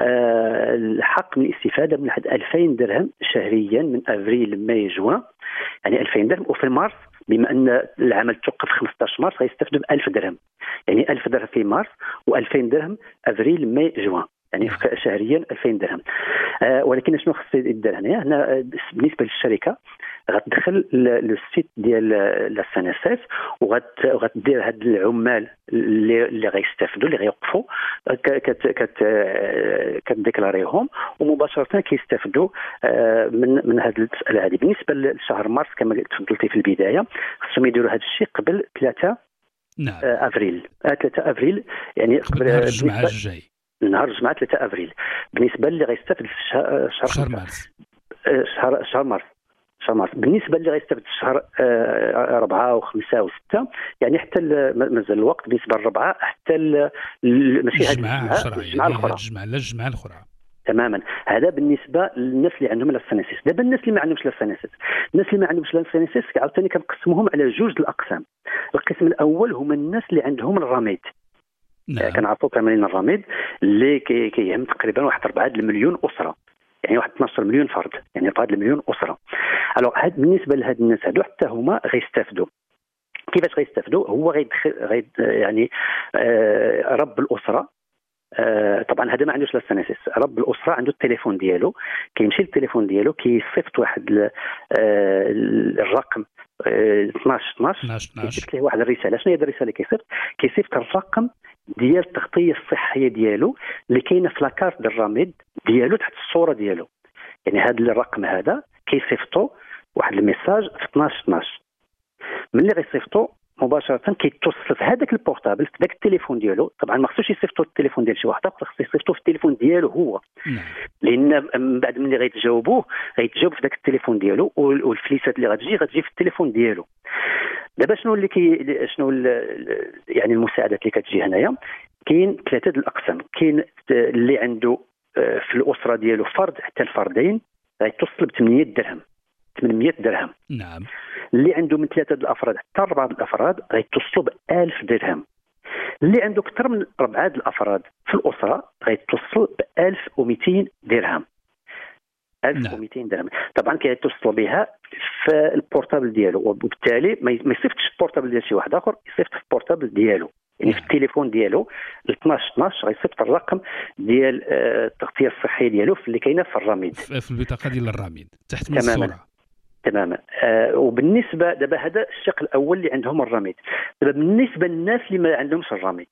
Speaker 7: آه الحق من الاستفاده من واحد ألفين درهم شهريا من افريل ماي جوان، يعني ألفين درهم. وفي مارس بما ان العمل توقف خمسطاش مارس غيستافدوا ب ألف درهم، يعني ألف درهم في مارس و2000 درهم افريل ماي جوان، يعني شهريا ألفين درهم. آه ولكن شنو خص يدار هنا؟ هنا بالنسبه للشركه غتدخل لو سيت ديال لا سي ان اس اس وغتدير هاد العمال اللي اللي غيستافدوا اللي غيوقفوا كت كت كتديكلاريهم ومباشره كيستافدوا من من هذه المساله هذه. بالنسبه لشهر مارس كما تفضلتي في البدايه خصهم يديروا هذا الشيء قبل ثلاثة
Speaker 2: نعم
Speaker 7: افريل ثلاثة افريل، يعني
Speaker 2: قبل نهار الجمعه الجاي
Speaker 7: نهار الجمعه ثلاثة افريل. بالنسبه اللي غيستافد في شهر
Speaker 2: شهر مارس
Speaker 7: شهر شهر مارس شهر مارس بالنسبه اللي غيستافد في شهر أربعة وخمسة وستة، يعني حتى مازال الوقت بالنسبه للربعه حتى ماشي هذه الجمعه الاخرى
Speaker 2: الجمعه لا الجمعه الاخرى
Speaker 7: تماما. هذا بالنسبه للناس اللي عندهم لا سينيسيس. دابا الناس اللي ما عندهمش لا سينيسيس، الناس اللي ما عندهمش لا سينيسيس عاوتاني كنقسموهم على جوج الاقسام. القسم الاول هما الناس اللي عندهم الرميد.
Speaker 2: نعم.
Speaker 7: كنعرفوا كاملين الرميد اللي كيهم تقريبا واحد أربعة المليون اسره، يعني واحد اثنا عشر مليون فرد، يعني أربعة المليون اسره. الوغ هاد بالنسبه لهاد الناس هادو حتى هما غيستافدوا. كيفاش غيستافدوا؟ هو غيدخل غيد يعني آه رب الاسره آه طبعا هذا ما عندوش لا سينيسيس، رب الاسره عنده التليفون ديالو، كيمشي للتليفون ديالو كيصيفط واحد آه الرقم آه اثناش اثناش كيصيفط له واحد الرساله. شنو هي هذه الرساله؟ كيصيفط كيصيفط الرقم ديال التغطيه الصحيه ديالو اللي كاينه في لاكارت ديال الرميد ديالو تحت الصوره ديالو. يعني هذا الرقم هذا كيصيفطوا واحد الميساج في اثناش اثناش. ملي غيصيفطوا مباشره كيتصل في هذاك البورتابل في ذاك التليفون ديالو. طبعا ما خصوش يصيفطوا التليفون ديال شي واحد اخر، خصو يصيفطوا في التليفون ديالو هو.
Speaker 2: نعم.
Speaker 7: لان من بعد ملي غيتجاوبوه غيتجاوب في ذاك التليفون ديالو والفليسات اللي غتجي غتجي في التليفون ديالو. دابا شنو اللي كي شنو يعني المساعدات اللي كتجي هنايا؟ كاين ثلاثه الاقسام. كاين اللي عنده في الاسره ديالو فرد حتى الفردين غيتصل ب ثمانمية درهم ثمانمية درهم.
Speaker 2: نعم.
Speaker 7: اللي عنده من ثلاثه الافراد حتى اربعه الافراد غيتصلوا ب ألف درهم. اللي عنده اكثر من اربعه الافراد في الاسره غيتصل ب ألف ومئتين درهم. ألف ومئتين درهم طبعا كيتصل بها في البورتابل ديالو، وبالتالي ما يصيفطش البورتابل ديال شي واحد اخر، يصيفط في البورتابل ديالو، يعني في التليفون ديالو اثناش اثناش غيصيفط الرقم ديال التغطيه الصحيه ديالو اللي كاينه في الرميد
Speaker 2: في البطاقه ديال الرميد تحت من
Speaker 7: تماما.
Speaker 2: الصوره.
Speaker 7: تماما. آه وبالنسبه دابا هذا الشق الاول اللي عندهم الرميد. دابا بالنسبه للناس اللي ما عندهمش الرميد،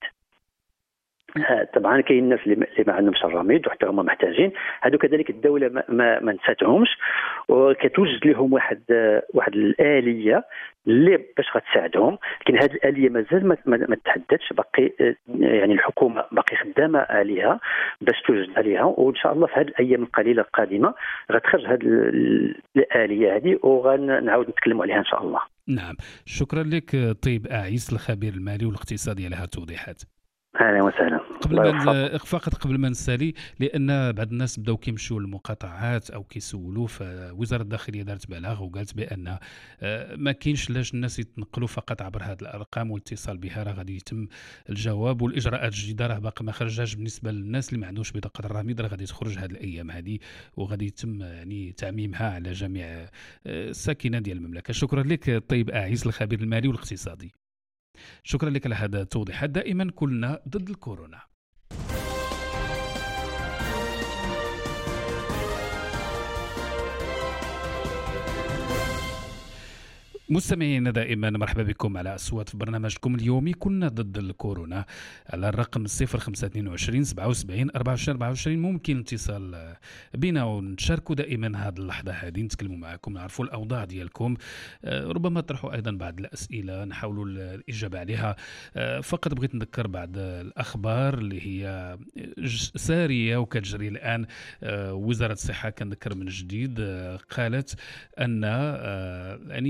Speaker 7: آه طبعا كاين الناس اللي ما عندهمش الرميد وحتى هما محتاجين، هادو كذلك الدوله ما, ما, ما نساتهمش وكتوجد لهم واحد آه واحد الاليه اللي باش غتساعدهم. لكن هذه الاليه مازال ما, ما, ما تحددش، باقي آه يعني الحكومه باقي خدامه عليها باش توجد عليها، وان شاء الله في هذه الايام القليله القادمه غتخرج هذه الاليه هذه وغنعاود نتكلموا عليها ان شاء الله.
Speaker 2: نعم، شكرا لك طيب اعيس الخبير المالي والاقتصادي على هذه التوضيحات.
Speaker 7: اهلا وسهلا.
Speaker 2: قبل ما فقط قبل ما نسالي، لان بعض الناس بداو كيمشيو للمقاطعات او كيسولوا، فوزاره الداخليه دارت بلاغ وقالت بان ما كاينش لاش الناس يتنقلوا فقط عبر هذه الارقام والاتصال بها، راه غادي يتم الجواب والاجراءات الجديده راه باقي ما خرجاش بالنسبه للناس اللي ما عندهمش بطاقه الرميد، راه غادي تخرج هذه الايام هذه وغادي يتم يعني تعميمها على جميع الساكنه ديال المملكه. شكرا لك طيب اعيس الخبير المالي والاقتصادي. شكرا لك على هذا التوضيحات. دائما كلنا ضد الكورونا. مستمعينا دائما مرحبا بكم على أصوات في برنامجكم اليومي كنا ضد الكورونا على الرقم صفر خمسة اثنين وعشرين سبعة وسبعين أربعة وعشرين أربعة وعشرين. ممكن الاتصال بنا ونشاركوا دائما هذه اللحظة هذه، نتكلموا معكم نعرفوا الأوضاع ديالكم، ربما طرحوا أيضا بعض الأسئلة نحاولوا الإجابة عليها. فقط بغيت نذكر بعض الأخبار اللي هي سارية وكتجري الآن. وزارة الصحة كنذكر من جديد قالت أن يعني عدد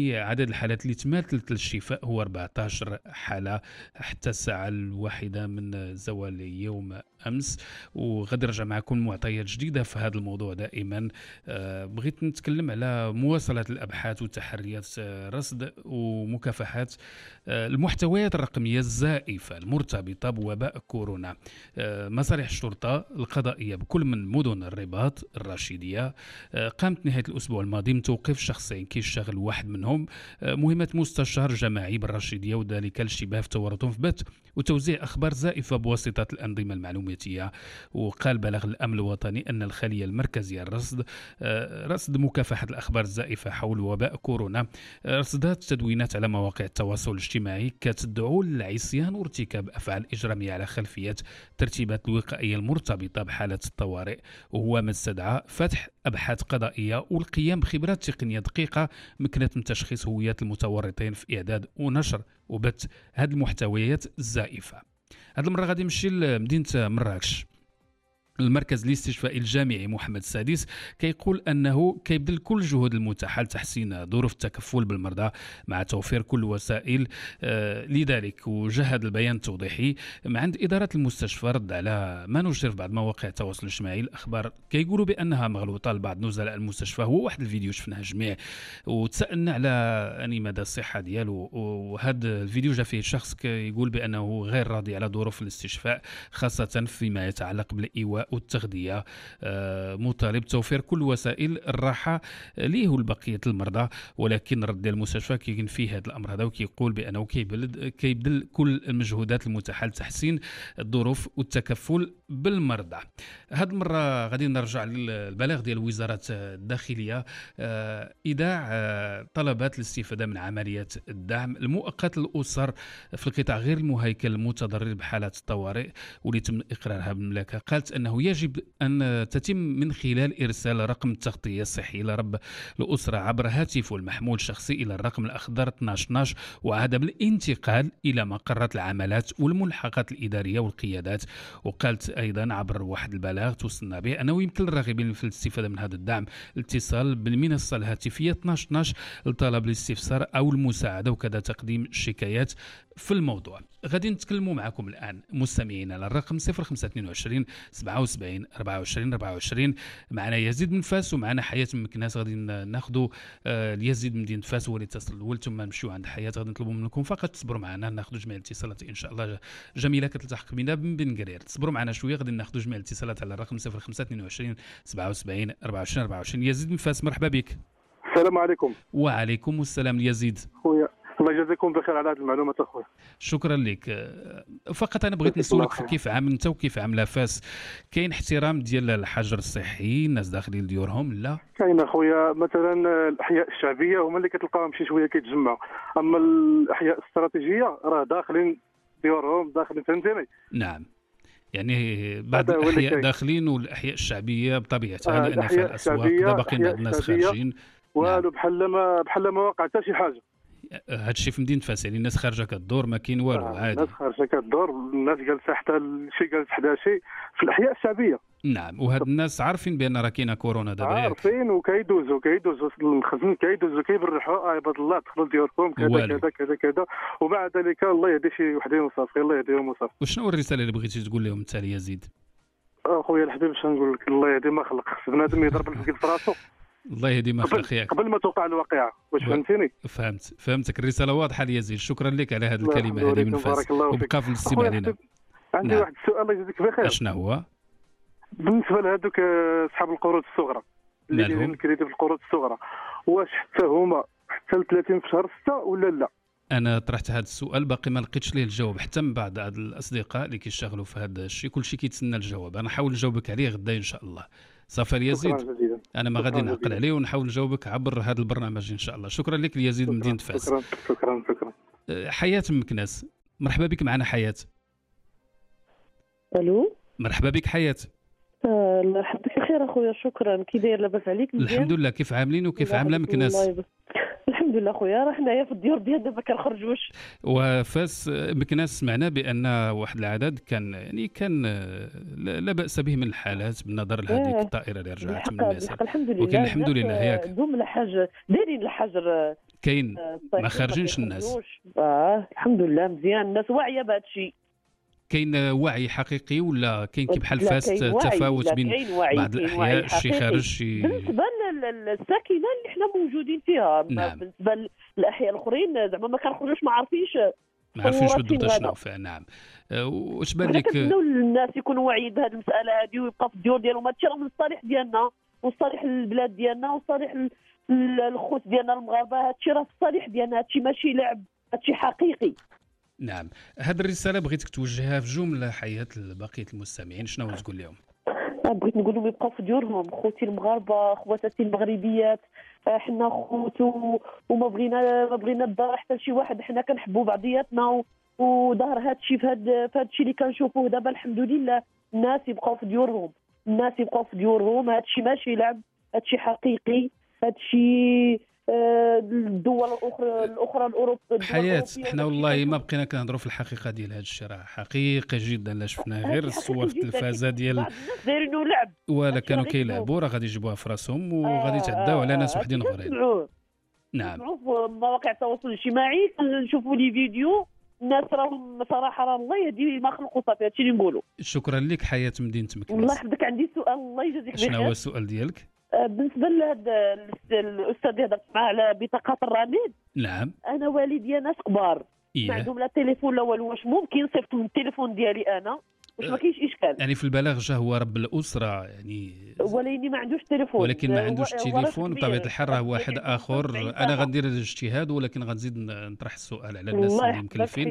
Speaker 2: عدد الحالات اللي تماثلت للشفاء هو أربعة عشر حالة حتى الساعة الواحدة من زوال يوم أمس. وغادي نرجع معكم معطيات جديدة في هذا الموضوع دائما. أه بغيت نتكلم على مواصلة الأبحاث وتحريات رصد ومكافحة أه المحتويات الرقمية الزائفة المرتبطة بوباء كورونا. أه مصالح الشرطة القضائية بكل من مدن الرباط الرشيدية أه قامت نهاية الأسبوع الماضي من توقيف شخصين كيشتغل واحد منهم أه مهمة مستشار جماعي بالرشيدية، وذلك الاشتباه في تورطهم في بث وتوزيع أخبار زائفة بواسطة الأنظمة المعلوماتية. وقال بلغ الأمن الوطني أن الخلية المركزية للرصد رصد مكافحة الأخبار الزائفة حول وباء كورونا رصدت تدوينات على مواقع التواصل الاجتماعي كتدعو للعصيان وارتكاب أفعال إجرامية على خلفية الترتيبات الوقائية المرتبطة بحالة الطوارئ، وهو ما استدعى فتح أبحاث قضائية والقيام بخبرات تقنية دقيقة مكنت من تشخيص هويات المتورطين في إعداد ونشر وبث هذه المحتويات الزائفة. هذه المرة غادي نمشي لمدينة مراكش. المركز الاستشفائي الجامعي محمد السادس كيقول أنه كيبذل كل الجهود المتاحة لتحسين ظروف التكفل بالمرضى مع توفير كل الوسائل آه لذلك. وجهد البيان التوضيحي مع عند إدارة المستشفى رد على ما نشر في بعض مواقع التواصل الاجتماعي. الأخبار كيقولوا بأنها مغلوطة لبعض نزلاء المستشفى. هو واحد الفيديو شفناه جميع وتسألنا على أني مدى الصحة ديالو، وهذا الفيديو جاء فيه شخص كيقول بأنه غير راضي على ظروف الاستشفاء خاصة فيما يتعلق بالإيواء والتغذية، مطالب توفير كل وسائل الراحة ليه ولبقية المرضى. ولكن رد المستشفى كيكون فيه هذا الأمر هذا وكيقول بأنه كيبذل كل المجهودات المتاحة لتحسين الظروف والتكفل بالمرضى. هذه المرة غادي نرجع للبلاغ ديال وزارة الداخلية إيداع طلبات الاستفادة من عمليات الدعم المؤقت للأسر في القطاع غير المهيكل المتضرر بحالات الطوارئ واللي تم إقرارها بالمملكة. قالت أنه يجب أن تتم من خلال إرسال رقم التغطية الصحي لرب الأسرة عبر هاتفه المحمول الشخصي إلى الرقم الأخضر اثناش اثناش وعدم الانتقال إلى مقرات العملات والملحقات الإدارية والقيادات. وقالت أيضا عبر واحد البلاغ توصلنا به أنه يمكن للراغبين في الاستفادة من هذا الدعم الاتصال بالمنصة الهاتفية اثناش اثناش لطلب الاستفسار أو المساعدة وكذا تقديم الشكايات في الموضوع. غادي نتكلموا معكم الآن مستمعين على الرقم صفر خمسة اثنين وعشرين سبعة وسبعين أربعة وعشرين أربعة وعشرين. معنا يزيد من فاس ومعنا حياة من مكناس. غادي ناخذوا يزيد من مدينة فاس هو اللي اتصل الأول ثم نمشيو عند حياة. غادي نطلبوا منكم فقط تصبروا معنا ناخذوا جميع الاتصالات إن شاء الله. جميلة كتلتحق بنا من بن قرير. تصبروا معنا شوية غادي ناخذوا جميع الاتصالات على الرقم صفر خمسة اثنين وعشرين سبعة وسبعين أربعة وعشرين أربعة وعشرين. يزيد من فاس مرحبا بك.
Speaker 10: السلام عليكم.
Speaker 2: وعليكم السلام يزيد.
Speaker 10: خويا الله يجازيكم بخير على هذه المعلومات اخويا.
Speaker 2: شكرا لك. فقط انا بغيت نسولك كيف عامل انت وكيف عامله فاس. كاين احترام ديال الحجر الصحي الناس داخلين ديورهم لا؟
Speaker 10: كاين اخويا. مثلا الاحياء الشعبيه هما اللي كتلقاهم شي شويه كيتجمعوا، اما الاحياء الاستراتيجيه راه داخلين ديورهم داخلين فهمتني.
Speaker 2: نعم يعني بعض الاحياء داخلين والاحياء الشعبيه بطبيعتها
Speaker 10: آه
Speaker 2: لان في الاسواق دابا باقيين عند الناس خارجين
Speaker 10: والو. نعم. بحال ما بحال ما وقع حتى شي حاجه.
Speaker 2: هذا الشيء في مدينه فاس يعني الناس خارجه كدور ما كاين والو
Speaker 10: آه
Speaker 2: عادي.
Speaker 10: الناس خارجه كدور الناس جالسه حتى شي جالس حدا شي في الاحياء الشعبيه.
Speaker 2: نعم وهاد الناس عارفين بان راه كاينه كورونا دابا.
Speaker 10: عارفين وكيدوزوا كيدوزوا المخزن كيدوزوا كيبرحوا عباد الله دخلوا ديوركم كذا كذا كذا كذا ومع ذلك الله يهدي شي وحدين وصافي الله يهديهم وصافي.
Speaker 2: وشنو الرساله اللي بغيتي تقول لهم انت يزيد؟
Speaker 10: اخويا الحبيب باش نقول لك الله يهدي ما خلق بنادم يضرب الفقيد في راسو.
Speaker 2: الله يهدي ما خلق ياك
Speaker 10: قبل ما توقع الواقعه. واش فهمتيني؟
Speaker 2: فهمت فهمتك. الرساله واضحه ليزيد. شكرا لك على هذه الكلمه هذه من فاس وبقى في الاستماع لنا.
Speaker 10: عندي نعم. واحد السؤال الله يجزيك بخير.
Speaker 2: شنو هو؟
Speaker 10: بالنسبه لهذوك اصحاب القروض الصغرى اللي دايرين الكريدي في القروض الصغرى واش حتى هما حتى ل ثلاثين في شهر ستة ولا لا؟
Speaker 2: انا طرحت هذا السؤال باقي ما لقيتش ليه الجواب حتى من بعض هاد الاصدقاء اللي كيشتغلوا في هذا الشيء. كل شيء كيتسنى الجواب. انا نحاول نجاوبك عليه غدا ان شاء الله. صافي يزيد انا ما غادي نعقل عليه ونحاول نجاوبك عبر هذا البرنامج ان شاء الله. شكرا لك يزيد من مدينه فاس.
Speaker 10: شكرا شكرا شكرا.
Speaker 2: حياة من مكناس مرحبا بك معنا حياة.
Speaker 11: الو
Speaker 2: مرحبا بك حياة.
Speaker 11: الله يحفظك بخير اخويا، شكرا. كي داير؟ لاباس عليك؟ مزيان
Speaker 2: الحمد لله. كيف عاملين وكيف عامله مكناس؟
Speaker 11: الحمد لله خويا، راه حنايا في الديور ديالنا ما كنخرجوش.
Speaker 2: وفاس مكناس سمعنا بان واحد العدد كان يعني كان لا باس به من الحالات بالنظر لهذيك الطائره اللي رجعت من المساء.
Speaker 11: الحمد لله.
Speaker 2: ولكن الحمد لله ياك
Speaker 11: دوم الحاجه دايرين الحجر
Speaker 2: كاين ما خارجينش الناس.
Speaker 11: اه الحمد لله مزيان، الناس واعيه بهذا الشيء.
Speaker 2: كاين وعي حقيقي ولا كاين كي بحال فاس تفاوت بين بعض الاحياء شي خارج شي
Speaker 11: بالنسبه للساكنه اللي حنا موجودين فيها؟
Speaker 2: نعم.
Speaker 11: بالنسبه للاحياء الاخرين زعما ما كنخرجوش، ما عارفينش
Speaker 2: ما عارفينش بالضبط شنو فيها. نعم. واش بان لك؟
Speaker 11: كنتمناو الناس يكونوا واعيين بهذه المساله هذه ويبقى في الديور ديالهم. هادشي راه من الصالح ديالنا وصالح البلاد ديالنا وصالح الخوت ديالنا المغاربه. هادشي راه في الصالح ديالنا، هادشي ماشي لعب، هادشي حقيقي.
Speaker 2: نعم. هذه الرساله بغيتك توجهها في جمله حياه لبقيه المستمعين، شنو تقول لهم؟
Speaker 11: بغيت نقول لهم يبقاو في ديورهم. خوتي المغاربه، خواتاتي المغربيات، حنا خوت وما بغينا ما بغينا الدار حتى لشي واحد، حنا كنحبوا بعضياتنا وظهر هذا الشيء في هذا في هذا الشيء اللي كنشوفوه دابا. الحمد لله الناس يبقاو في ديورهم، الناس يبقاو في ديورهم. هذا الشيء ماشي لعب، هذا الشيء حقيقي. هذا الشيء الدول الاخرى الاخرى الاوروبيه
Speaker 2: حياه حنا والله ما بقينا كنهضروا في الحقيقه ديال هذا الشيء. راه حقيقي جدا لا شفنا غير الصور في التلفازه ديال
Speaker 11: دايرينو لعب
Speaker 2: ولا كانوا كيلعبوا، راه غادي يجيبوها في راسهم وغادي يتعداو على ناس وحدين اخرين. نعم.
Speaker 11: نشوفوا مواقع التواصل الاجتماعي، نشوفوا لي فيديو، الناس راهم صراحه راه الله يهدي ما خلقوا صافي. هادشي اللي نقولوا.
Speaker 2: شكرا لك حياه مدينه مكناس.
Speaker 11: الله يحفظك. عندي سؤال الله يجازيك بخير.
Speaker 2: شنو هو السؤال ديالك؟
Speaker 11: بالنسبه لهذا الاستاذ اللي هضرت معاه على بطاقات الرميد.
Speaker 2: نعم.
Speaker 11: انا والدي ناس كبار
Speaker 2: إيه؟
Speaker 11: ما عندهم لا تليفون لا والو. واش ممكن نصيفط من التليفون ديالي انا؟ واش ما كاينش اشكال؟
Speaker 2: يعني في البلاغ جا هو رب الاسره يعني،
Speaker 11: ولكن ما عندوش تليفون.
Speaker 2: ولكن ما عندوش تليفون بطبيعه الحال راه واحد اخر. انا غندير الاجتهاد ولكن غنزيد نطرح السؤال على الناس اللي مكلفين.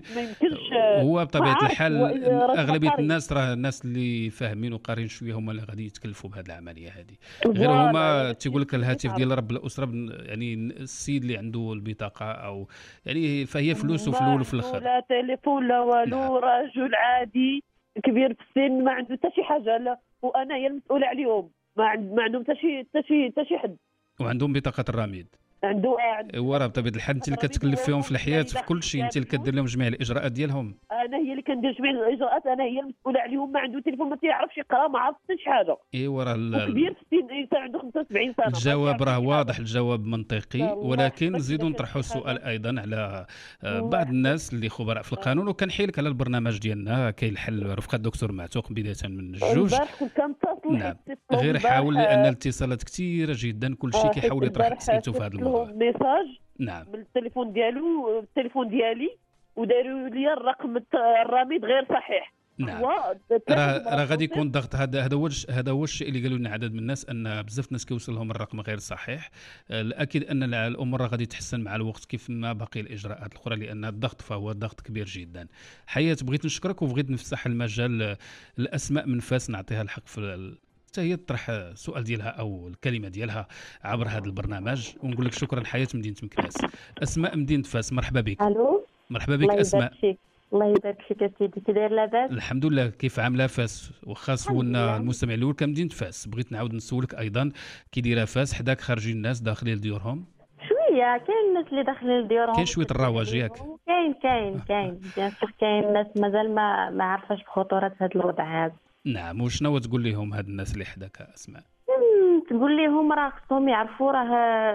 Speaker 2: هو بطبيعه الحال اغلبيه الناس راه الناس اللي فاهمين وقارين شويه هما اللي غادي يتكلفوا بهذه العمليه هذه. غير هما تيقول لك الهاتف ديال رب الاسره يعني السيد اللي عنده البطاقه او يعني فهي فلوس وفي الاول وفي الاخر.
Speaker 11: لا تليفون لا والو. رجل عادي كبير في السن ما عنده حتى شي حاجه. لا وانا هي المسؤوله عليهم. ما عند ما عندهم حتى شي حتى شي حتى شي حد.
Speaker 2: وعندهم بطاقه الرميد.
Speaker 11: عنده
Speaker 2: وراه بطبيعه الحال انت اللي كتكلف فيهم في الحياه في كل شيء، انت اللي كدير لهم جميع الاجراءات ديالهم.
Speaker 11: انا هي اللي كندير جميع الاجراءات، انا هي المسؤوله عليهم. ما عنده تليفون، ما تيعرفش يقرا، ما عرف حتى شي حاجه.
Speaker 2: ايوا راه
Speaker 11: كبير في السن، انسان عنده خمسة وسبعين سنه.
Speaker 2: الجواب راه واضح، الجواب منطقي، ولكن نزيدوا نطرحوا السؤال ايضا على بعض الناس اللي خبراء في القانون. وكنحيلك على البرنامج ديالنا كاين الحل رفقه الدكتور معتوق بدايه من الجوج. نعم. غير حاول لان الاتصالات كثيره جدا، كل شيء كيحاول يطرح اسئلته في هذا الموضوع.
Speaker 11: نعم. من التليفون ديالو التليفون ديالي وداروا لي الرقم الرميد غير صحيح.
Speaker 2: نعم. راه راه غادي يكون ضغط. هذا هذا هو هذا هو الشيء اللي قالوا لنا عدد من الناس، ان بزاف الناس كيوصل لهم الرقم غير صحيح. الاكيد ان الامور غادي تحسن مع الوقت كيف ما باقي الاجراءات الاخرى، لان الضغط فهو ضغط كبير جدا. حياه بغيت نشكرك وبغيت نفسح المجال الاسماء من فاس نعطيها الحق في حتى هي تطرح السؤال ديالها او الكلمه ديالها عبر هذا البرنامج. ونقول لك شكرا حياه مدينه مكناس. اسماء مدينه فاس، مرحبا بك.
Speaker 12: الو
Speaker 2: مرحبا بك اسماء.
Speaker 12: الله يبارك فيك يا سيدي. كي داير لاباس؟
Speaker 2: الحمد لله. كيف عامله فاس؟ واخا سولنا المستمع الاول كمدينه فاس، بغيت نعاود نسولك ايضا كي دايره فاس؟ حداك خارجين الناس داخلين لديورهم؟
Speaker 12: شويه كاين الناس اللي داخلين لديورهم،
Speaker 2: كاين شويه الرواج ياك؟
Speaker 12: كاين كاين كاين بيان سور كاين الناس مازال ما ما عارفاش بخطوره هذا الوضع هذا.
Speaker 2: نعم. وشنو تقول لهم هاد الناس اللي حداك اسماء؟
Speaker 12: تقول لهم راه خصهم يعرفوا راه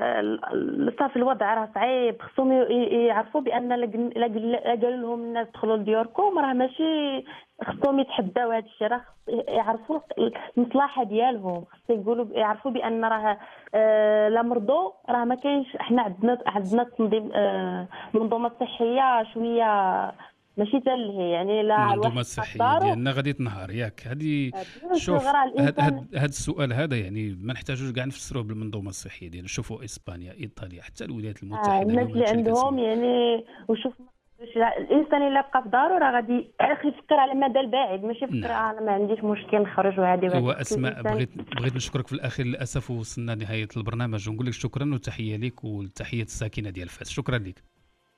Speaker 12: صافي الوضع راه صعيب، خصهم يعرفوا بان لا قالوا لهم الناس دخلوا لديوركم راه ماشي خصهم يتحداو هذا الشيء، راه يعرفوا المصلحه ديالهم. خص يقولوا يعرفوا بان راه آه لا مرضوا راه ما كاينش. احنا عندنا عندنا تنظيم آه منظومه صحيه شويه ماشي حتى اللي يعني لا
Speaker 2: المنظومه الصحيه ديالنا غادي تنهار ياك. هذه شوف هذا السؤال هذا يعني ما نحتاجوش كاع نفسروه بالمنظومه الصحيه ديالنا. شوفوا اسبانيا، ايطاليا، حتى الولايات المتحده
Speaker 12: آه الناس اللي عندهم يعني. وشوف الانسان اللي بقى في دارو راه غادي يفكر على المدى البعيد، ماشي يفكر انا ما عنديش مشكل نخرج وهذه وهذه.
Speaker 2: هو اسماء بغيت بغيت نشكرك في الاخير. للاسف وصلنا نهايه البرنامج ونقول لك شكرا وتحيه لك وتحيه الساكنه ديال فاس. شكرا لك.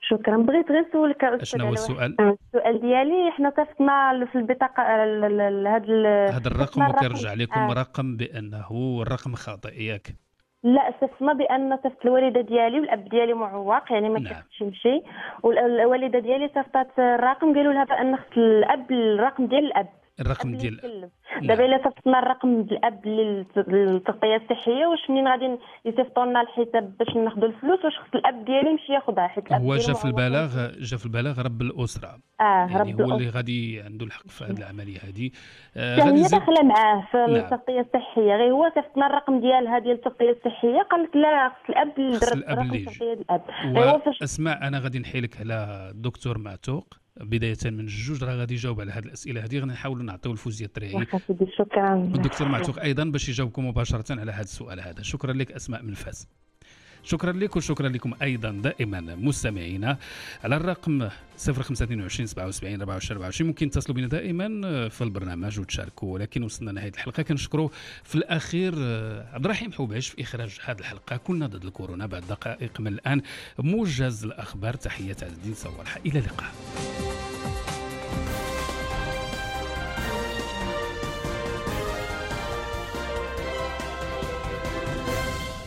Speaker 12: شكرا. بغيت غير نسولك استاذ.
Speaker 2: شنو هو السؤال؟
Speaker 12: السؤال ديالي حنا صيفطنا في البطاقه هذا
Speaker 2: هذا الرقم وكيرجع لكم آه. رقم بانه الرقم خاطئ ياك؟
Speaker 12: لا، صيفطنا بان صيفط الوالده ديالي والاب ديالي معوق يعني ما كيقدرش يمشي، والوالده ديالي صيفطات الرقم قالوا لها بان خص الاب الرقم ديال الاب
Speaker 2: الرقم ديال
Speaker 12: دابا الا صيفطنا الرقم ديال الاب للتغطيه الصحيه، واش منين غادي يصيفطوا لنا الحساب باش ناخذوا الفلوس، واش خص الاب ديالي يمشي ياخذها حيت الاب
Speaker 2: هو جا في البلاغ جا في البلاغ رب الاسره
Speaker 12: اه
Speaker 2: يعني
Speaker 12: رب
Speaker 2: هو اللي غادي عنده الحق في هذه العمليه هذه
Speaker 12: آه غادي هي داخله معاه في نعم. التغطيه الصحيه، غير هو صيفطنا الرقم ديالها ديال التغطيه الصحيه قالت لا خص الاب الرقم التغطيه ديال الاب.
Speaker 2: اسمع انا غادي نحيلك على الدكتور معتوق بداية من الجوج راه غادي يجاوب على هذه الأسئلة هذه، غادي نحاولوا نعطيو الفوزية الترعي.
Speaker 12: شكرا.
Speaker 2: الدكتور معتوق أيضا باش يجاوبكم مباشرة على هذا السؤال هذا. شكرا لك أسماء من فاس. شكرا لك وشكرا لكم أيضا دائما مستمعينا على الرقم صفر خمسة اثنين وعشرين سبعة وسبعين أربعة وعشرين أربعة وعشرين ممكن تصلوا بنا دائما في البرنامج وتشاركوا. ولكن وصلنا لنهاية الحلقة، كنشكروا في الأخير عبد الرحيم حوباش في إخراج هذه الحلقة. كنا ضد الكورونا. بعد دقائق من الآن موجز الأخبار. تحية عز الدين صوالح، إلى اللقاء.